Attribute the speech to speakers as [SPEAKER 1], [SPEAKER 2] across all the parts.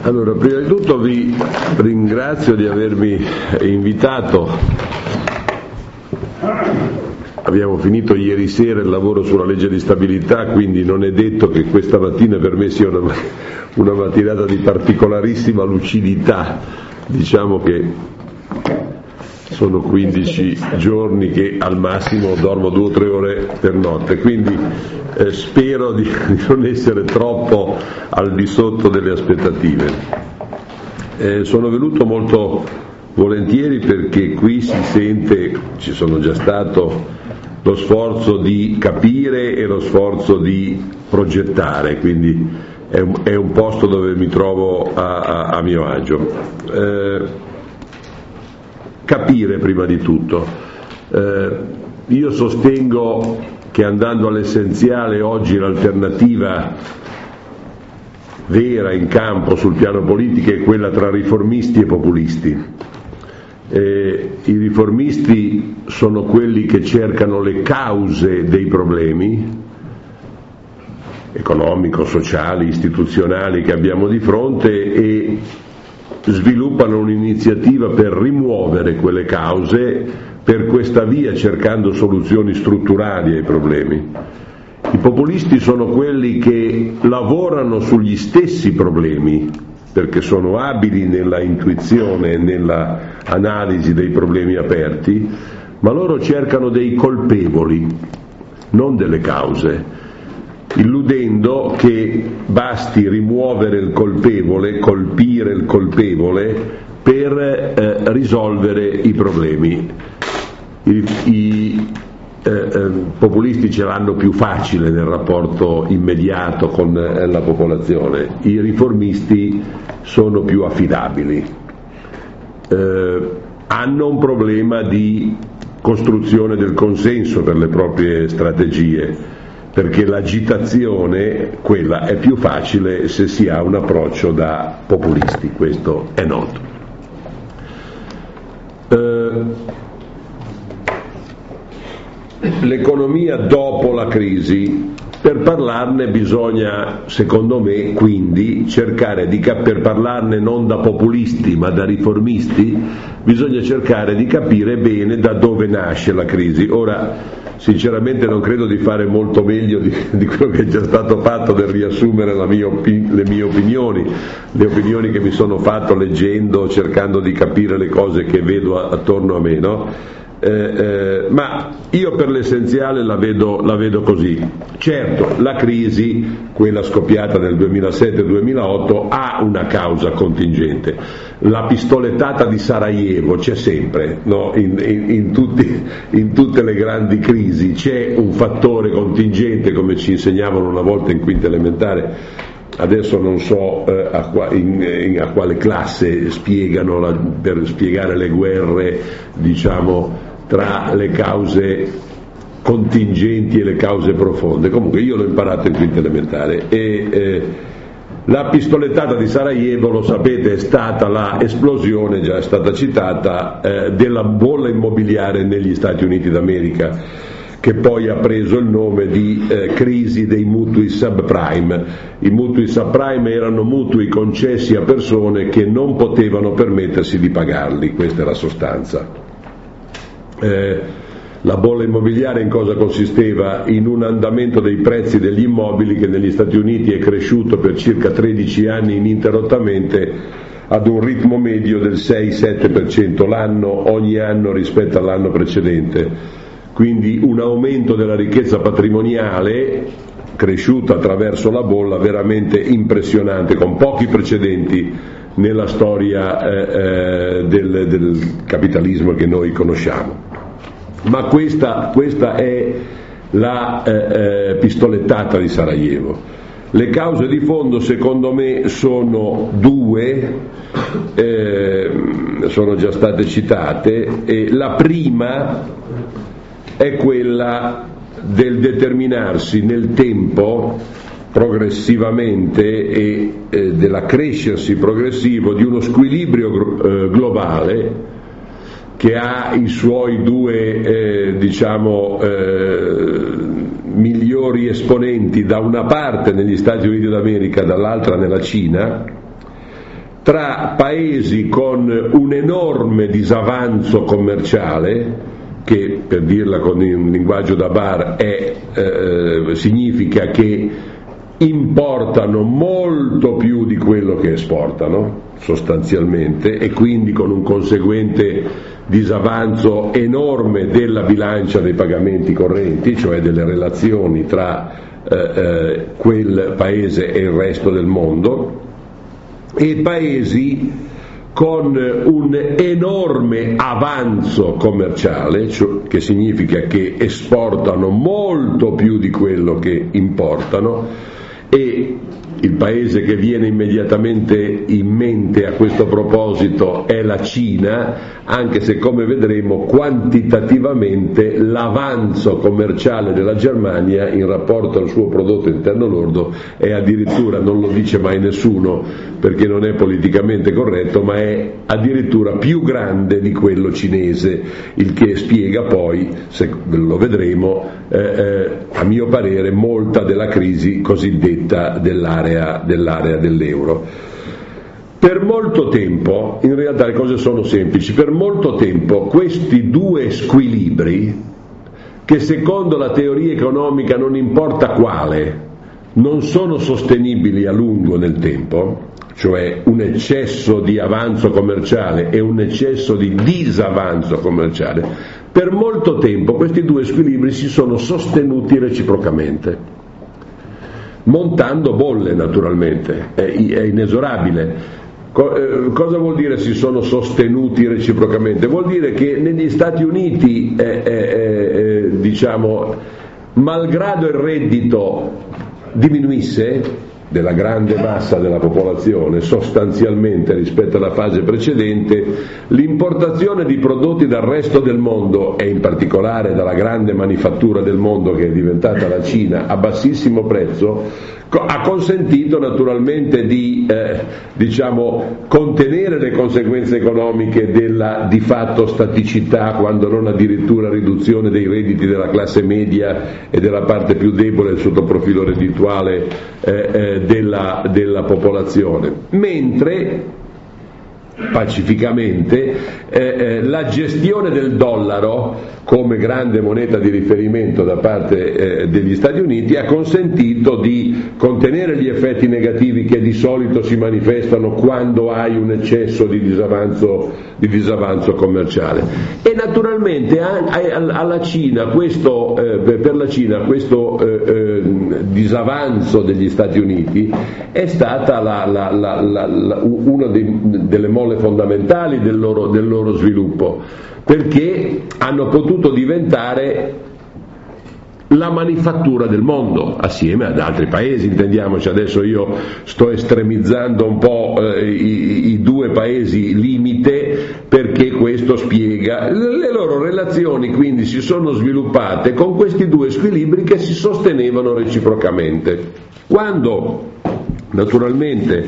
[SPEAKER 1] Allora, prima di tutto vi ringrazio di avermi invitato. Abbiamo finito ieri sera il lavoro sulla legge di stabilità, quindi non è detto che questa mattina per me sia una mattinata di particolarissima lucidità. Diciamo che sono 15 giorni che al massimo dormo 2 o 3 ore per notte, quindi spero di non essere troppo al di sotto delle aspettative. Sono venuto molto volentieri perché qui si sente, ci sono già stato, lo sforzo di capire e lo sforzo di progettare, quindi è un posto dove mi trovo a mio agio. Capire prima di tutto. Io sostengo che andando all'essenziale oggi l'alternativa vera in campo sul piano politico è quella tra riformisti e populisti. I riformisti sono quelli che cercano le cause dei problemi economico, sociali, istituzionali che abbiamo di fronte e sviluppano un'iniziativa per rimuovere quelle cause, per questa via cercando soluzioni strutturali ai problemi. I populisti sono quelli che lavorano sugli stessi problemi, perché sono abili nella intuizione e nella analisi dei problemi aperti, ma loro cercano dei colpevoli, non delle cause, illudendo che basti rimuovere il colpevole, colpire il colpevole per risolvere i problemi. I populisti ce l'hanno più facile nel rapporto immediato con la popolazione, i riformisti sono più affidabili, hanno un problema di costruzione del consenso per le proprie strategie, perché l'agitazione, quella è più facile se si ha un approccio da populisti, questo è noto. L'economia dopo la crisi, per parlarne bisogna, secondo me, quindi cercare per parlarne non da populisti ma da riformisti, bisogna cercare di capire bene da dove nasce la crisi. Ora, sinceramente non credo di fare molto meglio di quello che è già stato fatto nel riassumere le mie opinioni, le opinioni che mi sono fatto leggendo, cercando di capire le cose che vedo attorno a me, no? Ma io per l'essenziale la vedo così. Certo, la crisi, quella scoppiata nel 2007-2008, ha una causa contingente. La pistolettata di Sarajevo c'è sempre, no? In tutte le grandi crisi c'è un fattore contingente, come ci insegnavano una volta in quinta elementare. Adesso non so a quale classe spiegano per spiegare le guerre, diciamo, tra le cause contingenti e le cause profonde. Comunque io l'ho imparato in quinta elementare e la pistolettata di Sarajevo, lo sapete, è stata la esplosione, già è stata citata, della bolla immobiliare negli Stati Uniti d'America, che poi ha preso il nome di crisi dei mutui subprime. I mutui subprime erano mutui concessi a persone che non potevano permettersi di pagarli, questa è la sostanza. La bolla immobiliare in cosa consisteva? In un andamento dei prezzi degli immobili che negli Stati Uniti è cresciuto per circa 13 anni ininterrottamente ad un ritmo medio del 6-7% l'anno, ogni anno rispetto all'anno precedente. Quindi un aumento della ricchezza patrimoniale cresciuta attraverso la bolla veramente impressionante, con pochi precedenti nella storia del capitalismo che noi conosciamo. Ma questa è la pistolettata di Sarajevo. Le cause di fondo, secondo me, sono due, sono già state citate, e la prima è quella del determinarsi nel tempo progressivamente e dell'accrescersi progressivo di uno squilibrio globale che ha i suoi due migliori esponenti, da una parte negli Stati Uniti d'America, dall'altra nella Cina, tra paesi con un enorme disavanzo commerciale, che per dirla con un linguaggio da bar significa che importano molto più di quello che esportano sostanzialmente, e quindi con un conseguente disavanzo enorme della bilancia dei pagamenti correnti, cioè delle relazioni tra quel paese e il resto del mondo, e paesi con un enorme avanzo commerciale, che significa che esportano molto più di quello che importano, e il paese che viene immediatamente in mente a questo proposito è la Cina, anche se, come vedremo, quantitativamente l'avanzo commerciale della Germania in rapporto al suo prodotto interno lordo è addirittura, non lo dice mai nessuno perché non è politicamente corretto, ma è addirittura più grande di quello cinese, il che spiega poi, se lo vedremo, a mio parere molta della crisi cosiddetta dell'area dell'euro. Per molto tempo, in realtà le cose sono semplici, per molto tempo questi due squilibri, che secondo la teoria economica non importa quale, non sono sostenibili a lungo nel tempo, cioè un eccesso di avanzo commerciale e un eccesso di disavanzo commerciale, per molto tempo questi due squilibri si sono sostenuti reciprocamente, montando bolle naturalmente, è inesorabile. Cosa vuol dire si sono sostenuti reciprocamente? Vuol dire che negli Stati Uniti, malgrado il reddito diminuisse della grande massa della popolazione sostanzialmente rispetto alla fase precedente, l'importazione di prodotti dal resto del mondo, e in particolare dalla grande manifattura del mondo che è diventata la Cina, a bassissimo prezzo, ha consentito naturalmente di contenere le conseguenze economiche della di fatto staticità, quando non addirittura riduzione dei redditi della classe media e della parte più debole sotto profilo reddituale della popolazione, mentre pacificamente la gestione del dollaro come grande moneta di riferimento da parte degli Stati Uniti ha consentito di contenere gli effetti negativi che di solito si manifestano quando hai un eccesso di disavanzo commerciale, e naturalmente alla Cina per la Cina questo disavanzo degli Stati Uniti è stata una delle molle fondamentali del loro sviluppo, perché hanno potuto diventare la manifattura del mondo assieme ad altri paesi, intendiamoci. Adesso io sto estremizzando un po' i due paesi limite, perché questo spiega le loro relazioni, quindi si sono sviluppate con questi due squilibri che si sostenevano reciprocamente. Quando naturalmente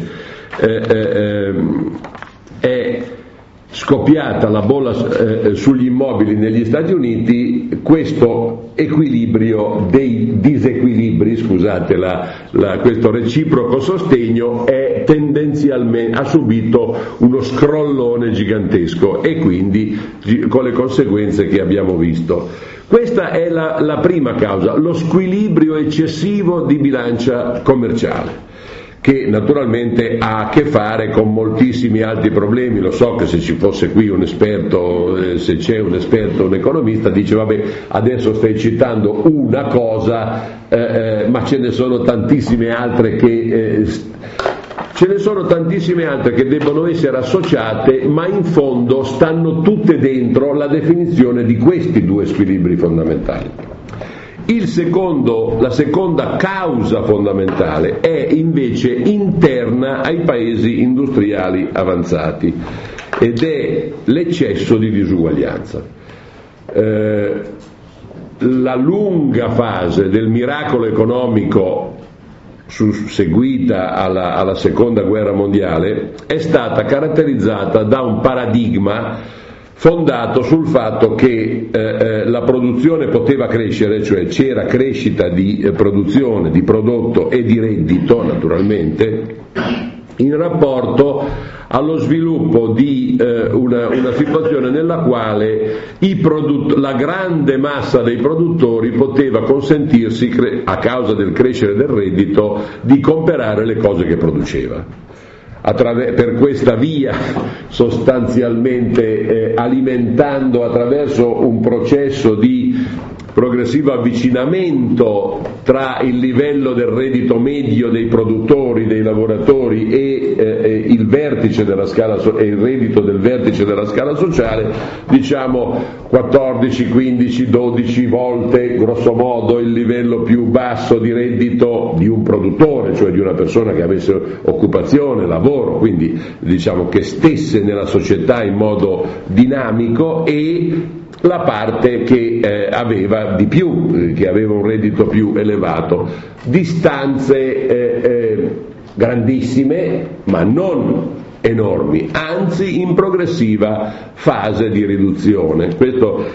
[SPEAKER 1] è scoppiata la bolla sugli immobili negli Stati Uniti, questo equilibrio dei disequilibri, questo reciproco sostegno ha subito uno scrollone gigantesco, e quindi con le conseguenze che abbiamo visto. Questa è la prima causa, lo squilibrio eccessivo di bilancia commerciale, che naturalmente ha a che fare con moltissimi altri problemi. Lo so che se ci fosse qui un esperto, se c'è un esperto, un economista, dice vabbè, adesso stai citando una cosa, ma ce ne sono tantissime altre che debbono essere associate, ma in fondo stanno tutte dentro la definizione di questi due squilibri fondamentali. La seconda causa fondamentale è invece interna ai paesi industriali avanzati, ed è l'eccesso di disuguaglianza. La lunga fase del miracolo economico seguita alla seconda guerra mondiale è stata caratterizzata da un paradigma fondato sul fatto che la produzione poteva crescere, cioè c'era crescita di produzione, di prodotto e di reddito naturalmente, in rapporto allo sviluppo di una situazione nella quale la grande massa dei produttori poteva consentirsi, a causa del crescere del reddito, di comprare le cose che produceva. Per questa via, sostanzialmente alimentando attraverso un processo di progressivo avvicinamento tra il livello del reddito medio dei produttori, dei lavoratori e il vertice della scala e il reddito del vertice della scala sociale, diciamo 14, 15, 12 volte grosso modo il livello più basso di reddito di un produttore, cioè di una persona che avesse occupazione, lavoro, quindi diciamo che stesse nella società in modo dinamico, e la parte che aveva di più, che aveva un reddito più elevato. Distanze grandissime, ma non enormi, anzi in progressiva fase di riduzione. Questo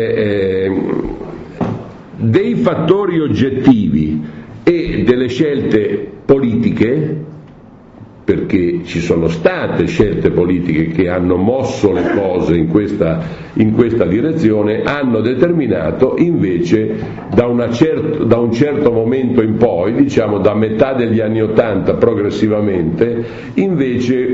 [SPEAKER 1] dei fattori oggettivi e delle scelte politiche, perché ci sono state scelte politiche che hanno mosso le cose in questa direzione, hanno determinato invece da un certo momento in poi, diciamo da metà degli anni '80 progressivamente, invece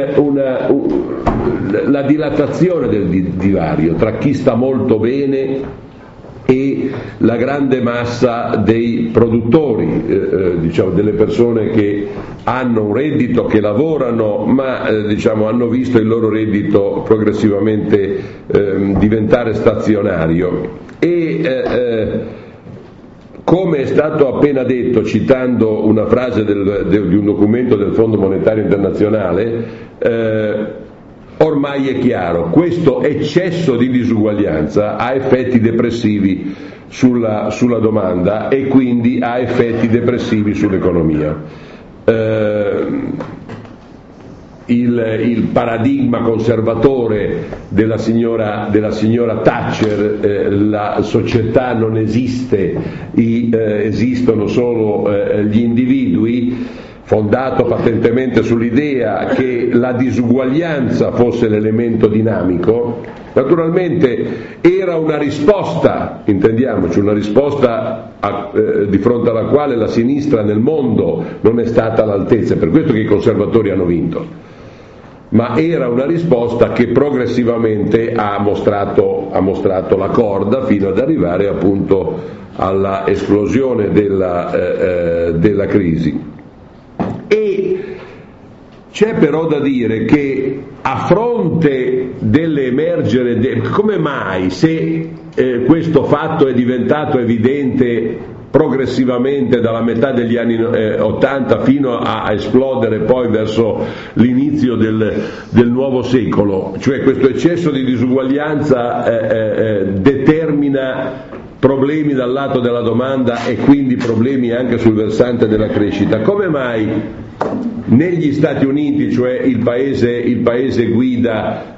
[SPEAKER 1] la dilatazione del divario tra chi sta molto bene e la grande massa dei produttori, diciamo delle persone che hanno un reddito, che lavorano, ma diciamo hanno visto il loro reddito progressivamente diventare stazionario. E come è stato appena detto, citando una frase di un documento del Fondo Monetario Internazionale, ormai è chiaro, questo eccesso di disuguaglianza ha effetti depressivi sulla domanda e quindi ha effetti depressivi sull'economia. Il paradigma conservatore della signora Thatcher, la società non esiste, esistono solo gli individui, fondato patentemente sull'idea che la disuguaglianza fosse l'elemento dinamico, naturalmente era una risposta, intendiamoci, una risposta di fronte alla quale la sinistra nel mondo non è stata all'altezza, per questo che i conservatori hanno vinto, ma era una risposta che progressivamente ha mostrato la corda fino ad arrivare appunto alla esplosione della crisi. E c'è però da dire che a fronte dell'emergere, come mai, se questo fatto è diventato evidente progressivamente dalla metà degli anni 80 fino a esplodere poi verso l'inizio del nuovo secolo, cioè questo eccesso di disuguaglianza determina problemi dal lato della domanda e quindi problemi anche sul versante della crescita. Come mai negli Stati Uniti, cioè il paese guida,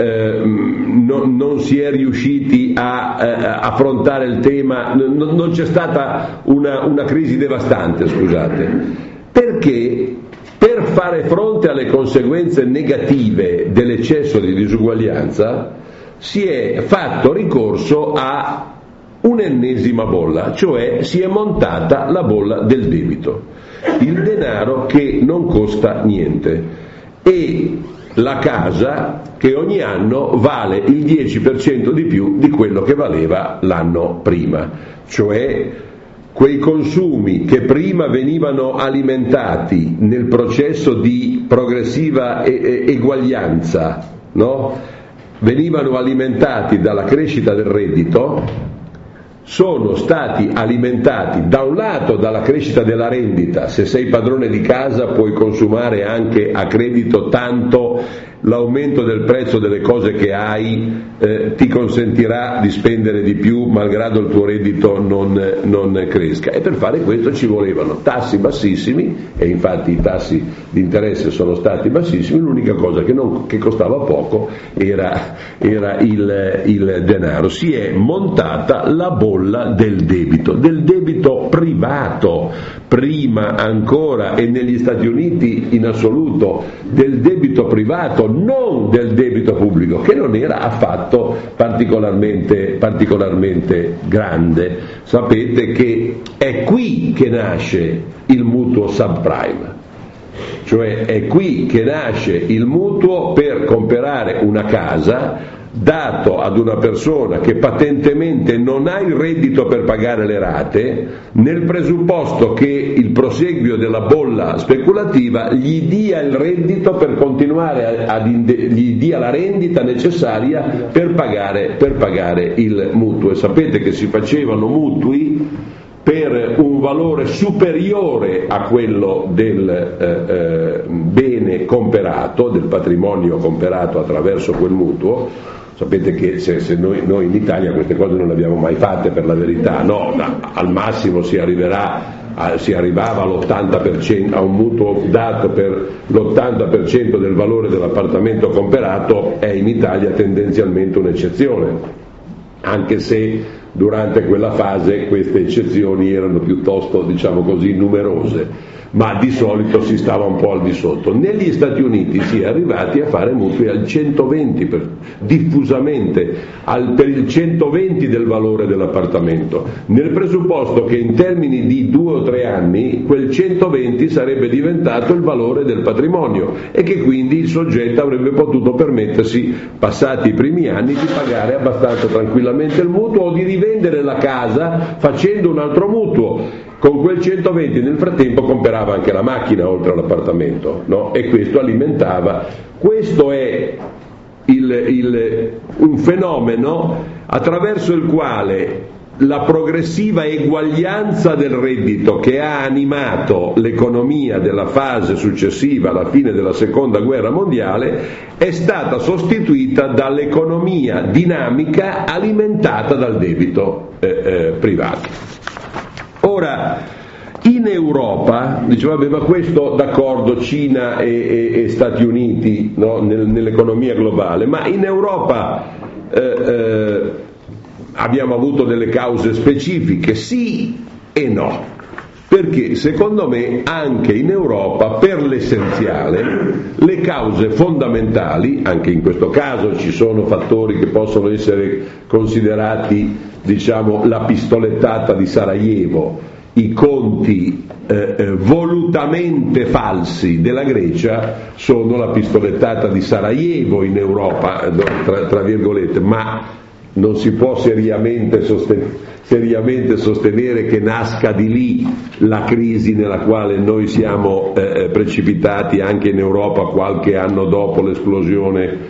[SPEAKER 1] non si è riusciti a affrontare il tema, non c'è stata una crisi devastante, scusate, perché per fare fronte alle conseguenze negative dell'eccesso di disuguaglianza si è fatto ricorso a un'ennesima bolla, cioè si è montata la bolla del debito, il denaro che non costa niente, e la casa che ogni anno vale il 10% di più di quello che valeva l'anno prima, cioè quei consumi che prima venivano alimentati nel processo di progressiva eguaglianza, no? Venivano alimentati dalla crescita del reddito, sono stati alimentati da un lato dalla crescita della rendita. Se sei padrone di casa puoi consumare anche a credito tanto, l'aumento del prezzo delle cose che hai ti consentirà di spendere di più malgrado il tuo reddito non cresca, e per fare questo ci volevano tassi bassissimi, e infatti i tassi di interesse sono stati bassissimi. L'unica cosa che costava poco era il denaro. Si è montata la bolla bolla del debito privato, prima ancora, e negli Stati Uniti in assoluto, del debito privato, non del debito pubblico, che non era affatto particolarmente grande. Sapete che è qui che nasce il mutuo subprime. Cioè è qui che nasce il mutuo per comprare una casa dato ad una persona che patentemente non ha il reddito per pagare le rate, nel presupposto che il proseguio della bolla speculativa gli dia il reddito per continuare gli dia la rendita necessaria per pagare il mutuo. E sapete che si facevano mutui per un valore superiore a quello del bene comperato, del patrimonio comperato attraverso quel mutuo. Sapete che se noi in Italia queste cose non le abbiamo mai fatte, per la verità, no, al massimo si arrivava all'80%, a un mutuo dato per l'80% del valore dell'appartamento comprato, è in Italia tendenzialmente un'eccezione, anche se durante quella fase queste eccezioni erano piuttosto, diciamo così, numerose, ma di solito si stava un po' al di sotto. Negli Stati Uniti si è arrivati a fare mutui al 120, diffusamente per il 120 del valore dell'appartamento, nel presupposto che in termini di 2 o 3 anni quel 120 sarebbe diventato il valore del patrimonio e che quindi il soggetto avrebbe potuto permettersi, passati i primi anni, di pagare abbastanza tranquillamente il mutuo o di rivendere la casa facendo un altro mutuo. Con quel 120 nel frattempo comprava anche la macchina oltre all'appartamento, no? E questo alimentava. Questo è un fenomeno attraverso il quale la progressiva eguaglianza del reddito che ha animato l'economia della fase successiva alla fine della seconda guerra mondiale è stata sostituita dall'economia dinamica alimentata dal debito privato. Ora, in Europa, dice vabbè, ma questo d'accordo Cina e Stati Uniti, no, nell'economia globale, ma in Europa abbiamo avuto delle cause specifiche, sì e no, perché secondo me anche in Europa per l'essenziale le cause fondamentali, anche in questo caso ci sono fattori che possono essere considerati, diciamo, la pistolettata di Sarajevo, i conti volutamente falsi della Grecia sono la pistolettata di Sarajevo in Europa, tra virgolette, ma non si può seriamente sostenere che nasca di lì la crisi nella quale noi siamo precipitati anche in Europa qualche anno dopo l'esplosione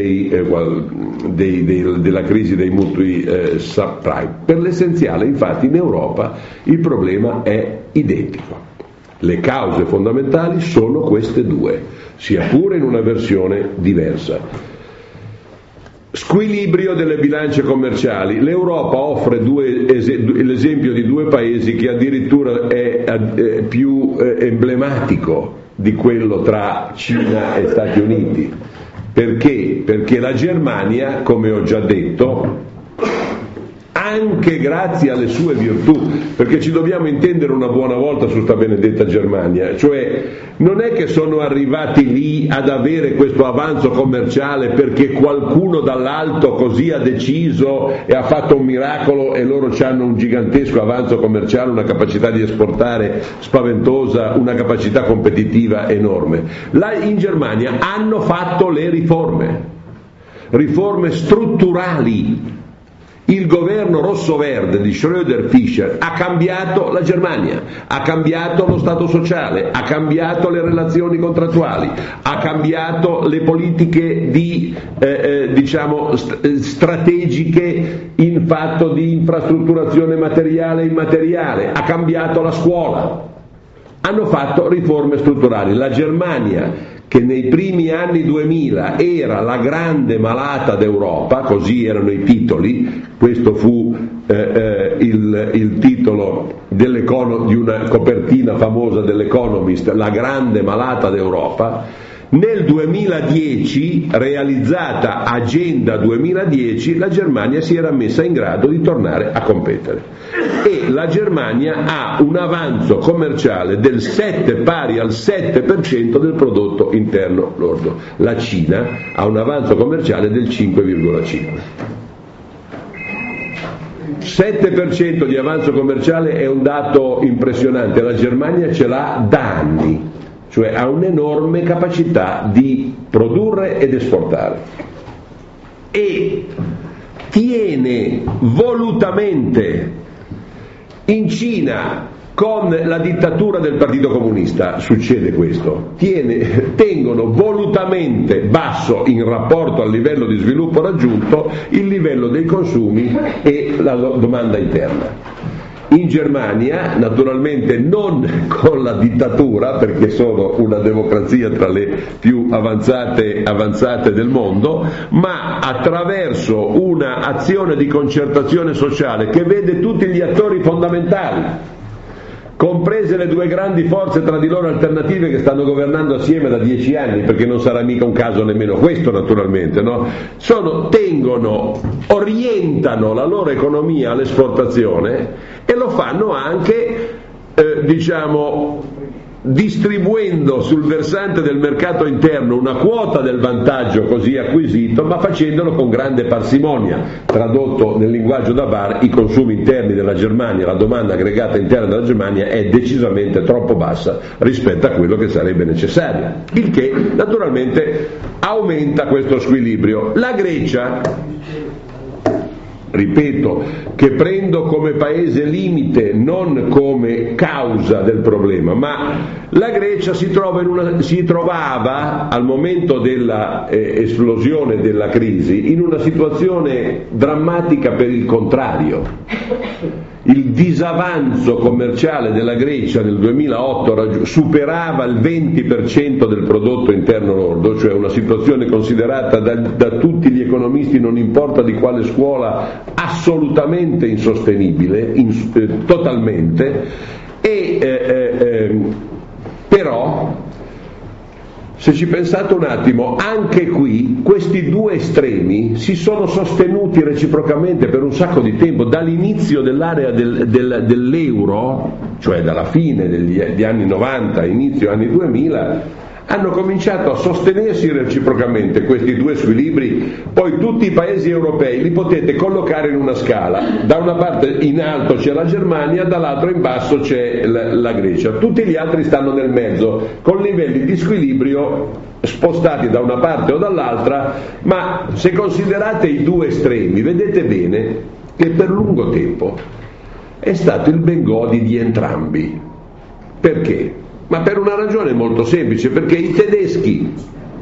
[SPEAKER 1] della crisi dei mutui subprime. Per l'essenziale, infatti, in Europa il problema è identico. Le cause fondamentali sono queste due, sia pure in una versione diversa. Squilibrio delle bilance commerciali. L'Europa offre l'esempio di 2 paesi che addirittura è più emblematico di quello tra Cina e Stati Uniti. Perché? Perché la Germania, come ho già detto, anche grazie alle sue virtù, perché ci dobbiamo intendere una buona volta su sta benedetta Germania, cioè non è che sono arrivati lì ad avere questo avanzo commerciale perché qualcuno dall'alto così ha deciso e ha fatto un miracolo e loro hanno un gigantesco avanzo commerciale, una capacità di esportare spaventosa, una capacità competitiva enorme. Là in Germania hanno fatto le riforme strutturali. Il governo rosso-verde di Schröder-Fischer ha cambiato la Germania, ha cambiato lo Stato sociale, ha cambiato le relazioni contrattuali, ha cambiato le politiche strategiche in fatto di infrastrutturazione materiale e immateriale, ha cambiato la scuola. Hanno fatto riforme strutturali. La Germania, che nei primi anni 2000 era la grande malata d'Europa, così erano i titoli, questo fu il titolo di una copertina famosa dell'Economist, la grande malata d'Europa, Nel 2010, realizzata Agenda 2010, la Germania si era messa in grado di tornare a competere e la Germania ha un avanzo commerciale pari al 7% del prodotto interno lordo. La Cina ha un avanzo commerciale del 5,5%. 7% di avanzo commerciale è un dato impressionante, la Germania ce l'ha da anni, cioè ha un'enorme capacità di produrre ed esportare e tiene volutamente in Cina. Con la dittatura del Partito Comunista succede questo, tengono volutamente basso in rapporto al livello di sviluppo raggiunto il livello dei consumi e la domanda interna. In Germania, naturalmente non con la dittatura, perché sono una democrazia tra le più avanzate del mondo, ma attraverso una azione di concertazione sociale che vede tutti gli attori fondamentali, comprese le due grandi forze tra di loro alternative che stanno governando assieme da 10 anni, perché non sarà mica un caso nemmeno questo, naturalmente, no? Orientano la loro economia all'esportazione e lo fanno anche, distribuendo sul versante del mercato interno una quota del vantaggio così acquisito, ma facendolo con grande parsimonia. Tradotto nel linguaggio da bar, i consumi interni della Germania, la domanda aggregata interna della Germania è decisamente troppo bassa rispetto a quello che sarebbe necessario, il che naturalmente aumenta questo squilibrio. La Grecia, ripeto, che prendo come paese limite, non come causa del problema, ma la Grecia si trovava al momento della esplosione della crisi in una situazione drammatica per il contrario. Il disavanzo commerciale della Grecia nel 2008 superava il 20% del prodotto interno lordo, cioè una situazione considerata da tutti gli economisti, non importa di quale scuola, assolutamente insostenibile, totalmente, però se ci pensate un attimo, anche qui questi due estremi si sono sostenuti reciprocamente per un sacco di tempo, dall'inizio dell'area dell'euro, cioè dalla fine degli anni 90, inizio anni 2000, hanno cominciato a sostenersi reciprocamente questi due squilibri. Poi tutti i paesi europei li potete collocare in una scala, da una parte in alto c'è la Germania, dall'altro in basso c'è la Grecia, tutti gli altri stanno nel mezzo con livelli di squilibrio spostati da una parte o dall'altra, ma se considerate i due estremi vedete bene che per lungo tempo è stato il bengodi di entrambi. Perché? Ma per una ragione molto semplice, perché i tedeschi,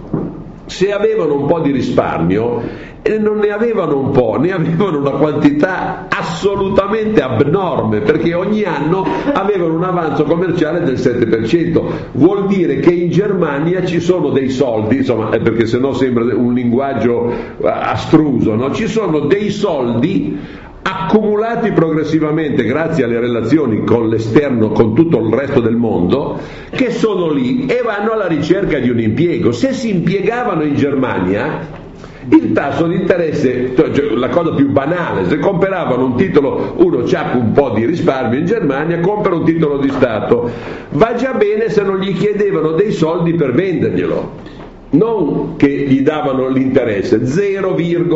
[SPEAKER 1] se avevano un po' di risparmio, non ne avevano un po', ne avevano una quantità assolutamente abnorme, perché ogni anno avevano un avanzo commerciale del 7%. Vuol dire che in Germania ci sono dei soldi, insomma, perché sennò sembra un linguaggio astruso, no? Ci sono dei soldi accumulati progressivamente grazie alle relazioni con l'esterno, con tutto il resto del mondo, che sono lì e vanno alla ricerca di un impiego. Se si impiegavano in Germania, il tasso di interesse, cioè la cosa più banale, se comperavano un titolo, uno c'ha un po' di risparmio in Germania, compra un titolo di Stato, va già bene se non gli chiedevano dei soldi per venderglielo, non che gli davano l'interesse, 0,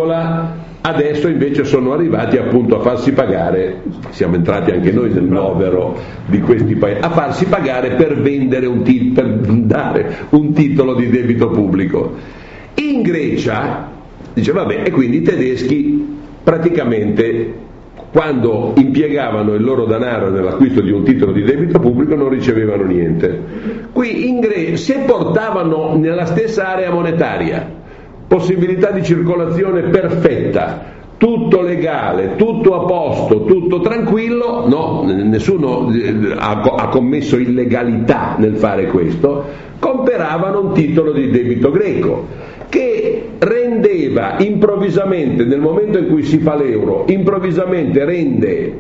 [SPEAKER 1] adesso invece sono arrivati appunto a farsi pagare, siamo entrati anche noi nel novero di questi paesi, a farsi pagare per vendere per dare un titolo di debito pubblico. In Grecia, dice vabbè, e quindi i tedeschi praticamente quando impiegavano il loro denaro nell'acquisto di un titolo di debito pubblico non ricevevano niente. Qui in Grecia, se portavano nella stessa area monetaria possibilità di circolazione perfetta, tutto legale, tutto a posto, tutto tranquillo, no, nessuno ha commesso illegalità nel fare questo, comperavano un titolo di debito greco che rendeva improvvisamente, nel momento in cui si fa l'euro, improvvisamente rende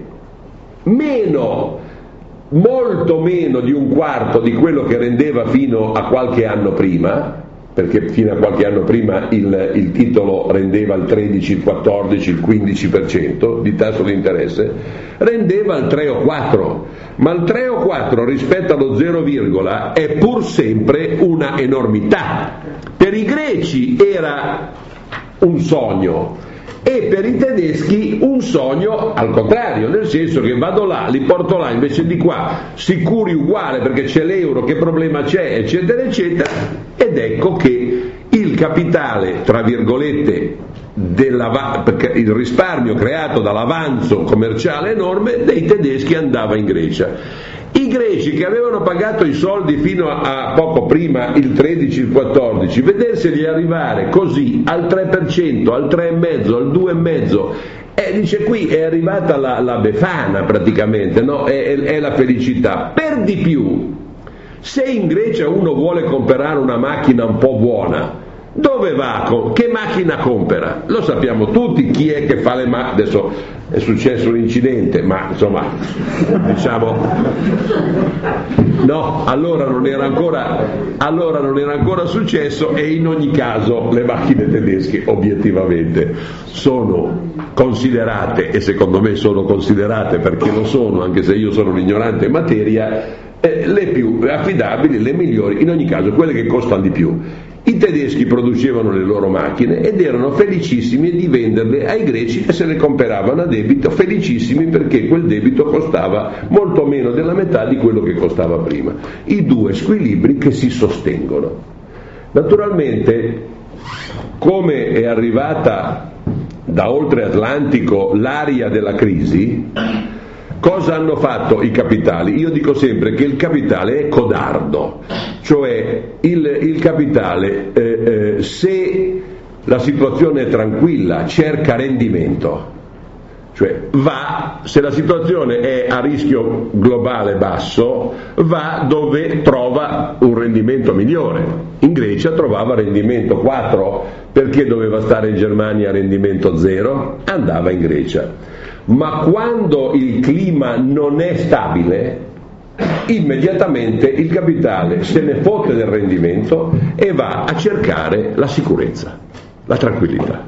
[SPEAKER 1] molto meno di un quarto di quello che rendeva fino a qualche anno prima, perché fino a qualche anno prima il titolo rendeva il 13, il 14, il 15% di tasso di interesse, rendeva il 3 o 4, ma il 3 o 4 rispetto allo 0, è pur sempre una enormità. Per i greci era un sogno e per i tedeschi un sogno al contrario, nel senso che vado là, li porto là invece di qua, sicuri uguale perché c'è l'euro, che problema c'è, eccetera eccetera, ed ecco che il capitale, tra virgolette, perché il risparmio creato dall'avanzo commerciale enorme dei tedeschi andava in Grecia. I greci che avevano pagato i soldi fino a poco prima, il 13, il 14, vederseli arrivare così al 3%, al 3,5%, al 2,5%, dice qui è arrivata la befana praticamente, no? È la felicità. Per di più, se in Grecia uno vuole comprare una macchina un po' buona, dove va? Che macchina compra? Lo sappiamo tutti chi è che fa le macchine. Adesso è successo un incidente, ma insomma, diciamo, no, allora non era ancora successo, e in ogni caso le macchine tedesche obiettivamente sono considerate, e secondo me sono considerate perché lo sono, anche se io sono un ignorante in materia, le più affidabili, le migliori, in ogni caso quelle che costano di più. I tedeschi producevano le loro macchine ed erano felicissimi di venderle ai greci che se le comperavano a debito, felicissimi perché quel debito costava molto meno della metà di quello che costava prima. I due squilibri che si sostengono. Naturalmente, come è arrivata da oltre Atlantico l'aria della crisi, cosa hanno fatto i capitali? Io dico sempre che il capitale è codardo, cioè il capitale se la situazione è tranquilla cerca rendimento, cioè se la situazione è a rischio globale basso, va dove trova un rendimento migliore. In Grecia trovava rendimento 4, perché doveva stare in Germania a rendimento 0? Andava in Grecia. Ma quando il clima non è stabile, immediatamente il capitale se ne fotte del rendimento e va a cercare la sicurezza, la tranquillità.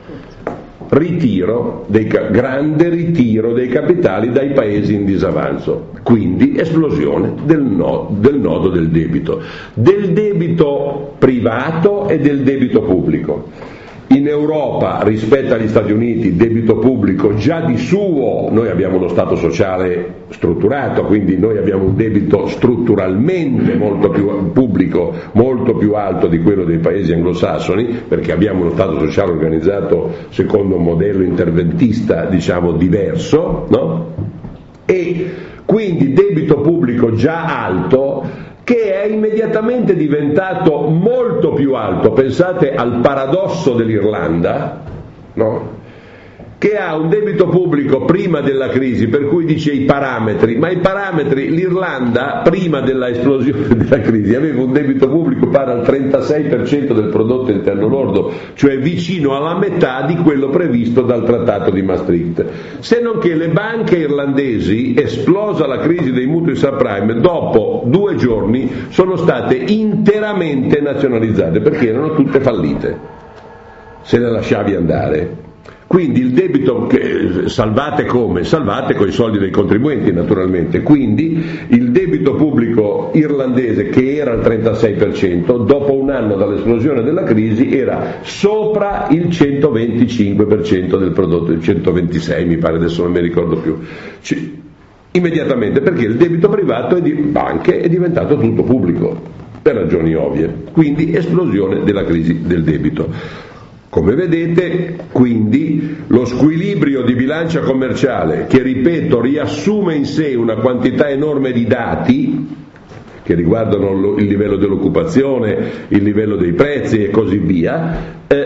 [SPEAKER 1] Grande ritiro dei capitali dai paesi in disavanzo, quindi esplosione del nodo del debito privato e del debito pubblico. In Europa, rispetto agli Stati Uniti, debito pubblico già di suo, noi abbiamo uno Stato sociale strutturato, quindi noi abbiamo un debito strutturalmente molto più pubblico, molto più alto di quello dei paesi anglosassoni, perché abbiamo uno Stato sociale organizzato secondo un modello interventista, diciamo, diverso, no? E quindi debito pubblico già alto, che è immediatamente diventato molto più alto. Pensate al paradosso dell'Irlanda, no? Che ha un debito pubblico prima della crisi, per cui dice i parametri, l'Irlanda prima della esplosione della crisi aveva un debito pubblico pari al 36% del prodotto interno lordo, cioè vicino alla metà di quello previsto dal Trattato di Maastricht. Se non che le banche irlandesi, esplosa la crisi dei mutui subprime, dopo 2 giorni sono state interamente nazionalizzate perché erano tutte fallite, se le lasciavi andare. Quindi il debito salvate come? Salvate con i soldi dei contribuenti, naturalmente. Quindi il debito pubblico irlandese, che era al 36%, dopo un anno dall'esplosione della crisi era sopra il 125% del prodotto, il 126 mi pare, adesso non mi ricordo più. Immediatamente, perché il debito privato e di banche è diventato tutto pubblico, per ragioni ovvie. Quindi esplosione della crisi del debito. Come vedete, quindi, lo squilibrio di bilancia commerciale, che ripeto riassume in sé una quantità enorme di dati che riguardano il livello dell'occupazione, il livello dei prezzi e così via,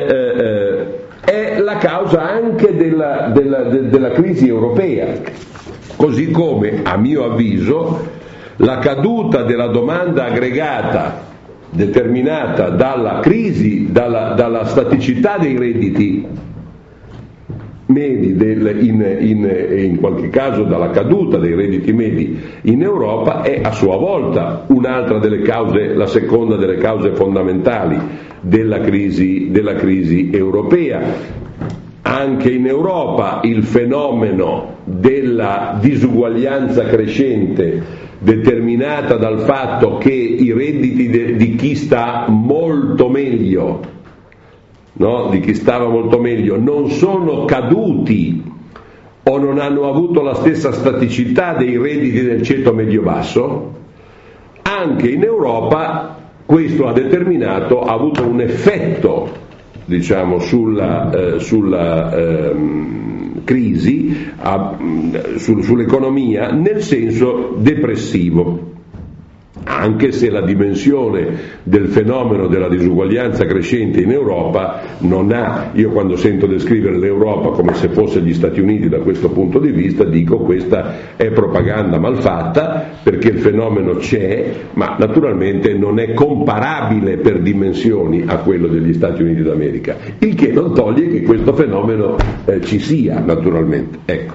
[SPEAKER 1] è la causa anche della crisi europea, così come, a mio avviso, la caduta della domanda aggregata determinata dalla crisi, dalla staticità dei redditi medi in qualche caso dalla caduta dei redditi medi in Europa è a sua volta un'altra delle cause, la seconda delle cause fondamentali della crisi europea. Anche in Europa il fenomeno della disuguaglianza crescente, determinata dal fatto che i redditi di chi sta molto meglio, di chi stava molto meglio, non sono caduti o non hanno avuto la stessa staticità dei redditi del ceto medio-basso, anche in Europa questo ha avuto un effetto, diciamo, sulla crisi, sull'economia, nel senso depressivo. Anche se la dimensione del fenomeno della disuguaglianza crescente in Europa io quando sento descrivere l'Europa come se fosse gli Stati Uniti da questo punto di vista, dico questa è propaganda malfatta, perché il fenomeno c'è, ma naturalmente non è comparabile per dimensioni a quello degli Stati Uniti d'America, il che non toglie che questo fenomeno ci sia, naturalmente. Ecco.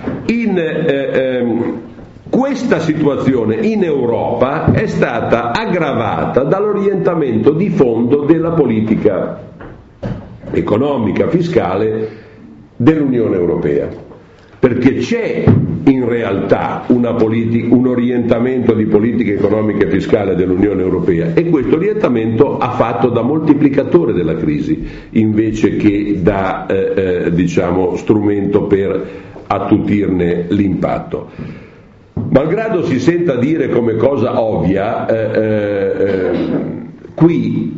[SPEAKER 1] Questa situazione in Europa è stata aggravata dall'orientamento di fondo della politica economica, fiscale dell'Unione Europea, perché c'è in realtà un orientamento di politica economica e fiscale dell'Unione Europea, e questo orientamento ha fatto da moltiplicatore della crisi invece che da strumento per attutirne l'impatto. Malgrado si senta dire come cosa ovvia, qui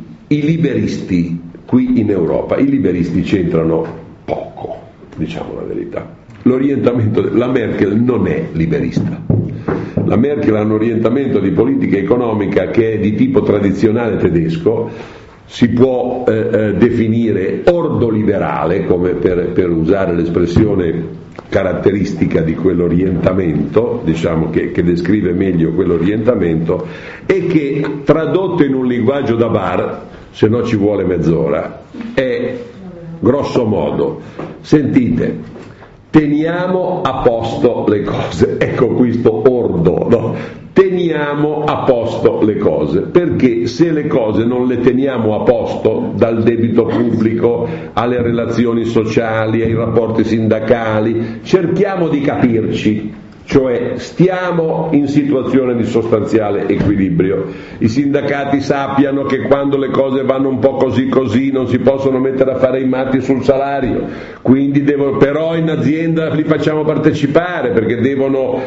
[SPEAKER 1] in Europa i liberisti c'entrano poco, diciamo la verità. La Merkel non è liberista. La Merkel ha un orientamento di politica economica che è di tipo tradizionale tedesco, si può definire ordoliberale, come per usare l'espressione caratteristica di quell'orientamento, diciamo che descrive meglio quell'orientamento, e che tradotto in un linguaggio da bar, se no ci vuole mezz'ora, è grosso modo: sentite, teniamo a posto le cose. Ecco questo ordo, no? Teniamo a posto le cose, perché se le cose non le teniamo a posto, dal debito pubblico alle relazioni sociali, ai rapporti sindacali, cerchiamo di capirci, cioè stiamo in situazione di sostanziale equilibrio. I sindacati sappiano che quando le cose vanno un po' così non si possono mettere a fare i matti sul salario, quindi però in azienda li facciamo partecipare, perché devono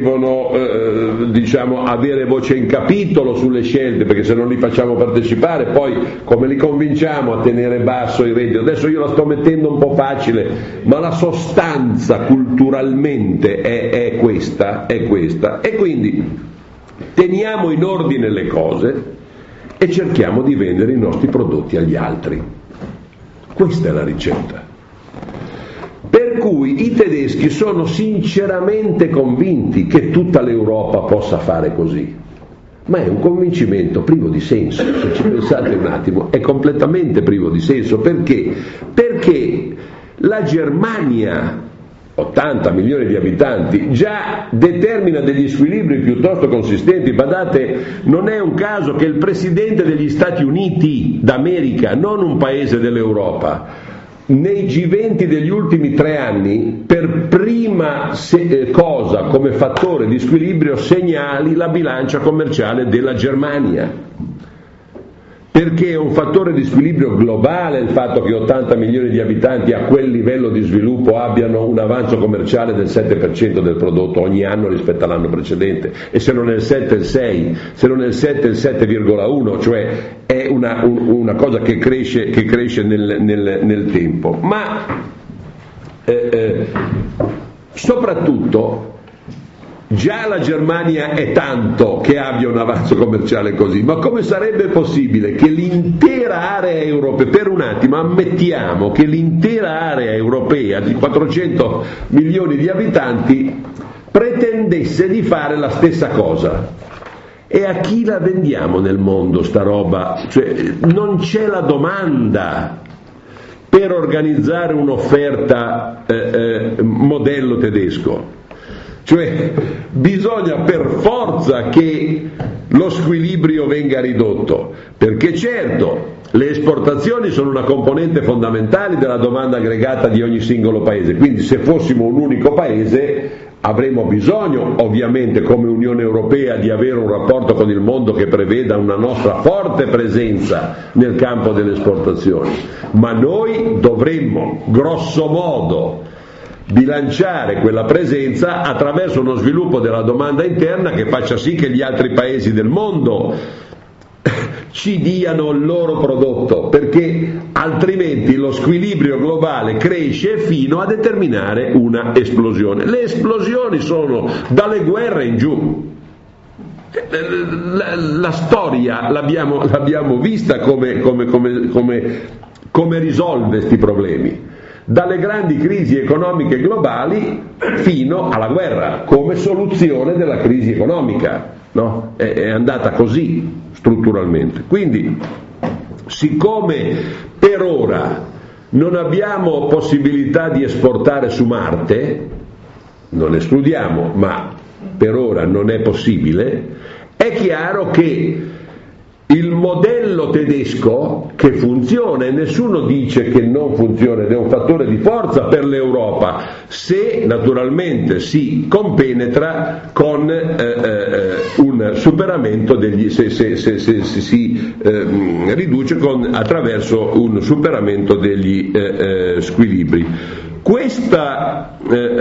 [SPEAKER 1] avere voce in capitolo sulle scelte, perché se non li facciamo partecipare poi come li convinciamo a tenere basso i redditi? Adesso io la sto mettendo un po' facile, ma la sostanza culturalmente è questa, e quindi teniamo in ordine le cose e cerchiamo di vendere i nostri prodotti agli altri. Questa è la ricetta. Per cui i tedeschi sono sinceramente convinti che tutta l'Europa possa fare così, ma è un convincimento privo di senso. Se ci pensate un attimo, è completamente privo di senso. Perché? Perché la Germania, 80 milioni di abitanti, già determina degli squilibri piuttosto consistenti. Badate, non è un caso che il presidente degli Stati Uniti d'America, non un paese dell'Europa, nei G20 degli ultimi 3 anni, per prima cosa come fattore di squilibrio segnali la bilancia commerciale della Germania. Perché è un fattore di squilibrio globale il fatto che 80 milioni di abitanti a quel livello di sviluppo abbiano un avanzo commerciale del 7% del prodotto ogni anno rispetto all'anno precedente, e se non è il 7 il 6, se non è il 7 il 7,1, cioè è una cosa che cresce nel tempo. Ma soprattutto già la Germania è tanto che abbia un avanzo commerciale così, ma come sarebbe possibile che l'intera area europea, per un attimo ammettiamo che l'intera area europea di 400 milioni di abitanti pretendesse di fare la stessa cosa? E a chi la vendiamo nel mondo sta roba? Cioè, non c'è la domanda. per organizzare un'offerta modello tedesco. Cioè bisogna per forza che lo squilibrio venga ridotto, perché certo le esportazioni sono una componente fondamentale della domanda aggregata di ogni singolo paese, quindi se fossimo un unico paese avremo bisogno ovviamente come Unione Europea di avere un rapporto con il mondo che preveda una nostra forte presenza nel campo delle esportazioni, ma noi dovremmo grosso modo bilanciare quella presenza attraverso uno sviluppo della domanda interna che faccia sì che gli altri paesi del mondo ci diano il loro prodotto, perché altrimenti lo squilibrio globale cresce fino a determinare una esplosione. Le esplosioni sono dalle guerre in giù. La storia l'abbiamo vista come risolve questi problemi. Dalle grandi crisi economiche globali fino alla guerra, come soluzione della crisi economica, no? È andata così strutturalmente. Quindi, siccome per ora non abbiamo possibilità di esportare su Marte, non escludiamo, ma per ora non è possibile, è chiaro che il modello tedesco che funziona, e nessuno dice che non funziona, ed è un fattore di forza per l'Europa, se naturalmente si compenetra con un superamento se si riduce attraverso un superamento degli squilibri. Questa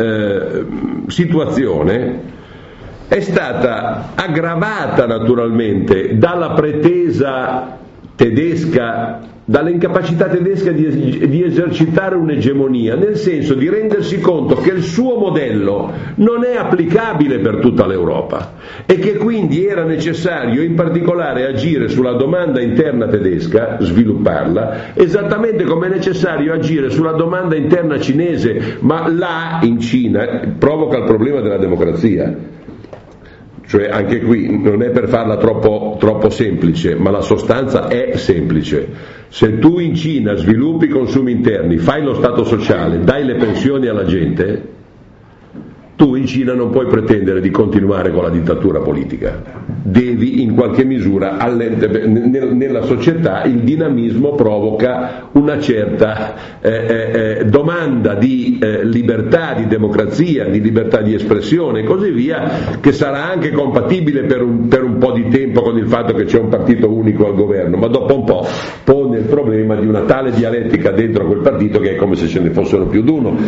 [SPEAKER 1] situazione è stata aggravata naturalmente dalla pretesa tedesca, dall'incapacità tedesca di esercitare un'egemonia, nel senso di rendersi conto che il suo modello non è applicabile per tutta l'Europa e che quindi era necessario in particolare agire sulla domanda interna tedesca, svilupparla, esattamente come è necessario agire sulla domanda interna cinese, ma là in Cina provoca il problema della democrazia. Cioè anche qui non è per farla troppo semplice, ma la sostanza è semplice. Se tu in Cina sviluppi i consumi interni, fai lo stato sociale, dai le pensioni alla gente, tu in Cina non puoi pretendere di continuare con la dittatura politica. Devi in qualche misura, nella società il dinamismo provoca una certa domanda di libertà, di democrazia, di libertà di espressione e così via, che sarà anche compatibile per un po' di tempo con il fatto che c'è un partito unico al governo, ma dopo un po' pone il problema di una tale dialettica dentro quel partito che è come se ce ne fossero più di uno.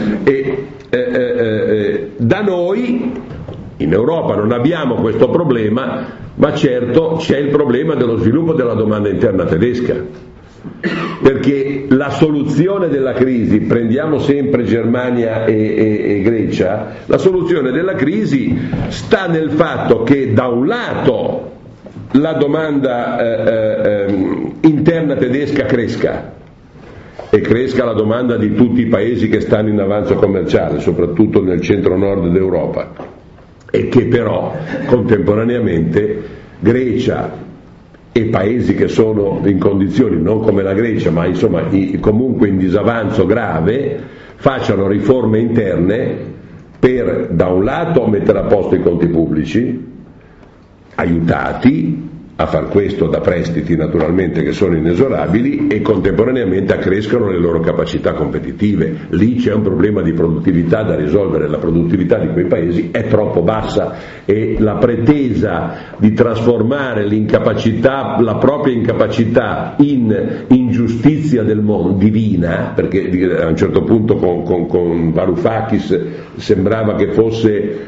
[SPEAKER 1] Da noi in Europa non abbiamo questo problema, ma certo c'è il problema dello sviluppo della domanda interna tedesca, perché la soluzione della crisi, prendiamo sempre Germania e Grecia, la soluzione della crisi sta nel fatto che da un lato la domanda interna tedesca cresca, e cresca la domanda di tutti i paesi che stanno in avanzo commerciale, soprattutto nel centro-nord d'Europa, e che però contemporaneamente Grecia e paesi che sono in condizioni non come la Grecia, ma insomma comunque in disavanzo grave, facciano riforme interne per da un lato mettere a posto i conti pubblici, aiutati a far questo da prestiti naturalmente che sono inesorabili, e contemporaneamente accrescono le loro capacità competitive. Lì c'è un problema di produttività da risolvere, la produttività di quei paesi è troppo bassa e la pretesa di trasformare la propria incapacità in ingiustizia del mondo divina, perché a un certo punto con Varoufakis sembrava che fosse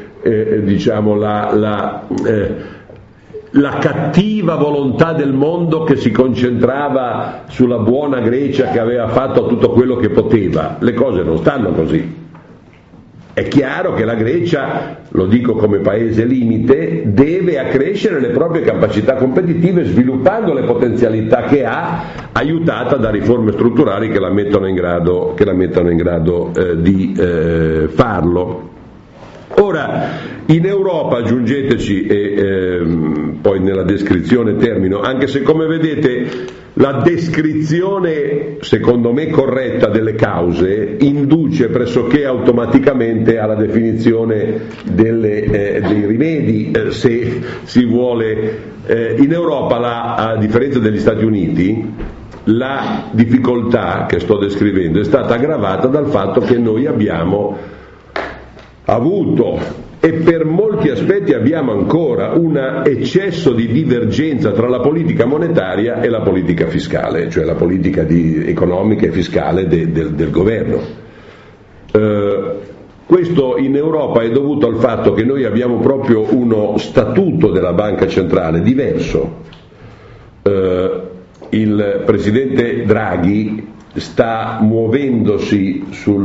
[SPEAKER 1] la cattiva volontà del mondo che si concentrava sulla buona Grecia che aveva fatto tutto quello che poteva. Le cose non stanno così. È chiaro che la Grecia, lo dico come paese limite, deve accrescere le proprie capacità competitive sviluppando le potenzialità che ha, aiutata da riforme strutturali che la mettano in grado di farlo. Ora, in Europa, aggiungeteci, e poi nella descrizione termino, anche se come vedete La descrizione, secondo me corretta, delle cause induce pressoché automaticamente alla definizione dei rimedi, se si vuole. In Europa, a differenza degli Stati Uniti, la difficoltà che sto descrivendo è stata aggravata dal fatto che noi abbiamo avuto e per molti aspetti abbiamo ancora un eccesso di divergenza tra la politica monetaria e la politica fiscale, cioè la politica economica e fiscale del governo. Questo in Europa è dovuto al fatto che noi abbiamo proprio uno statuto della banca centrale diverso. Il presidente Draghi sta muovendosi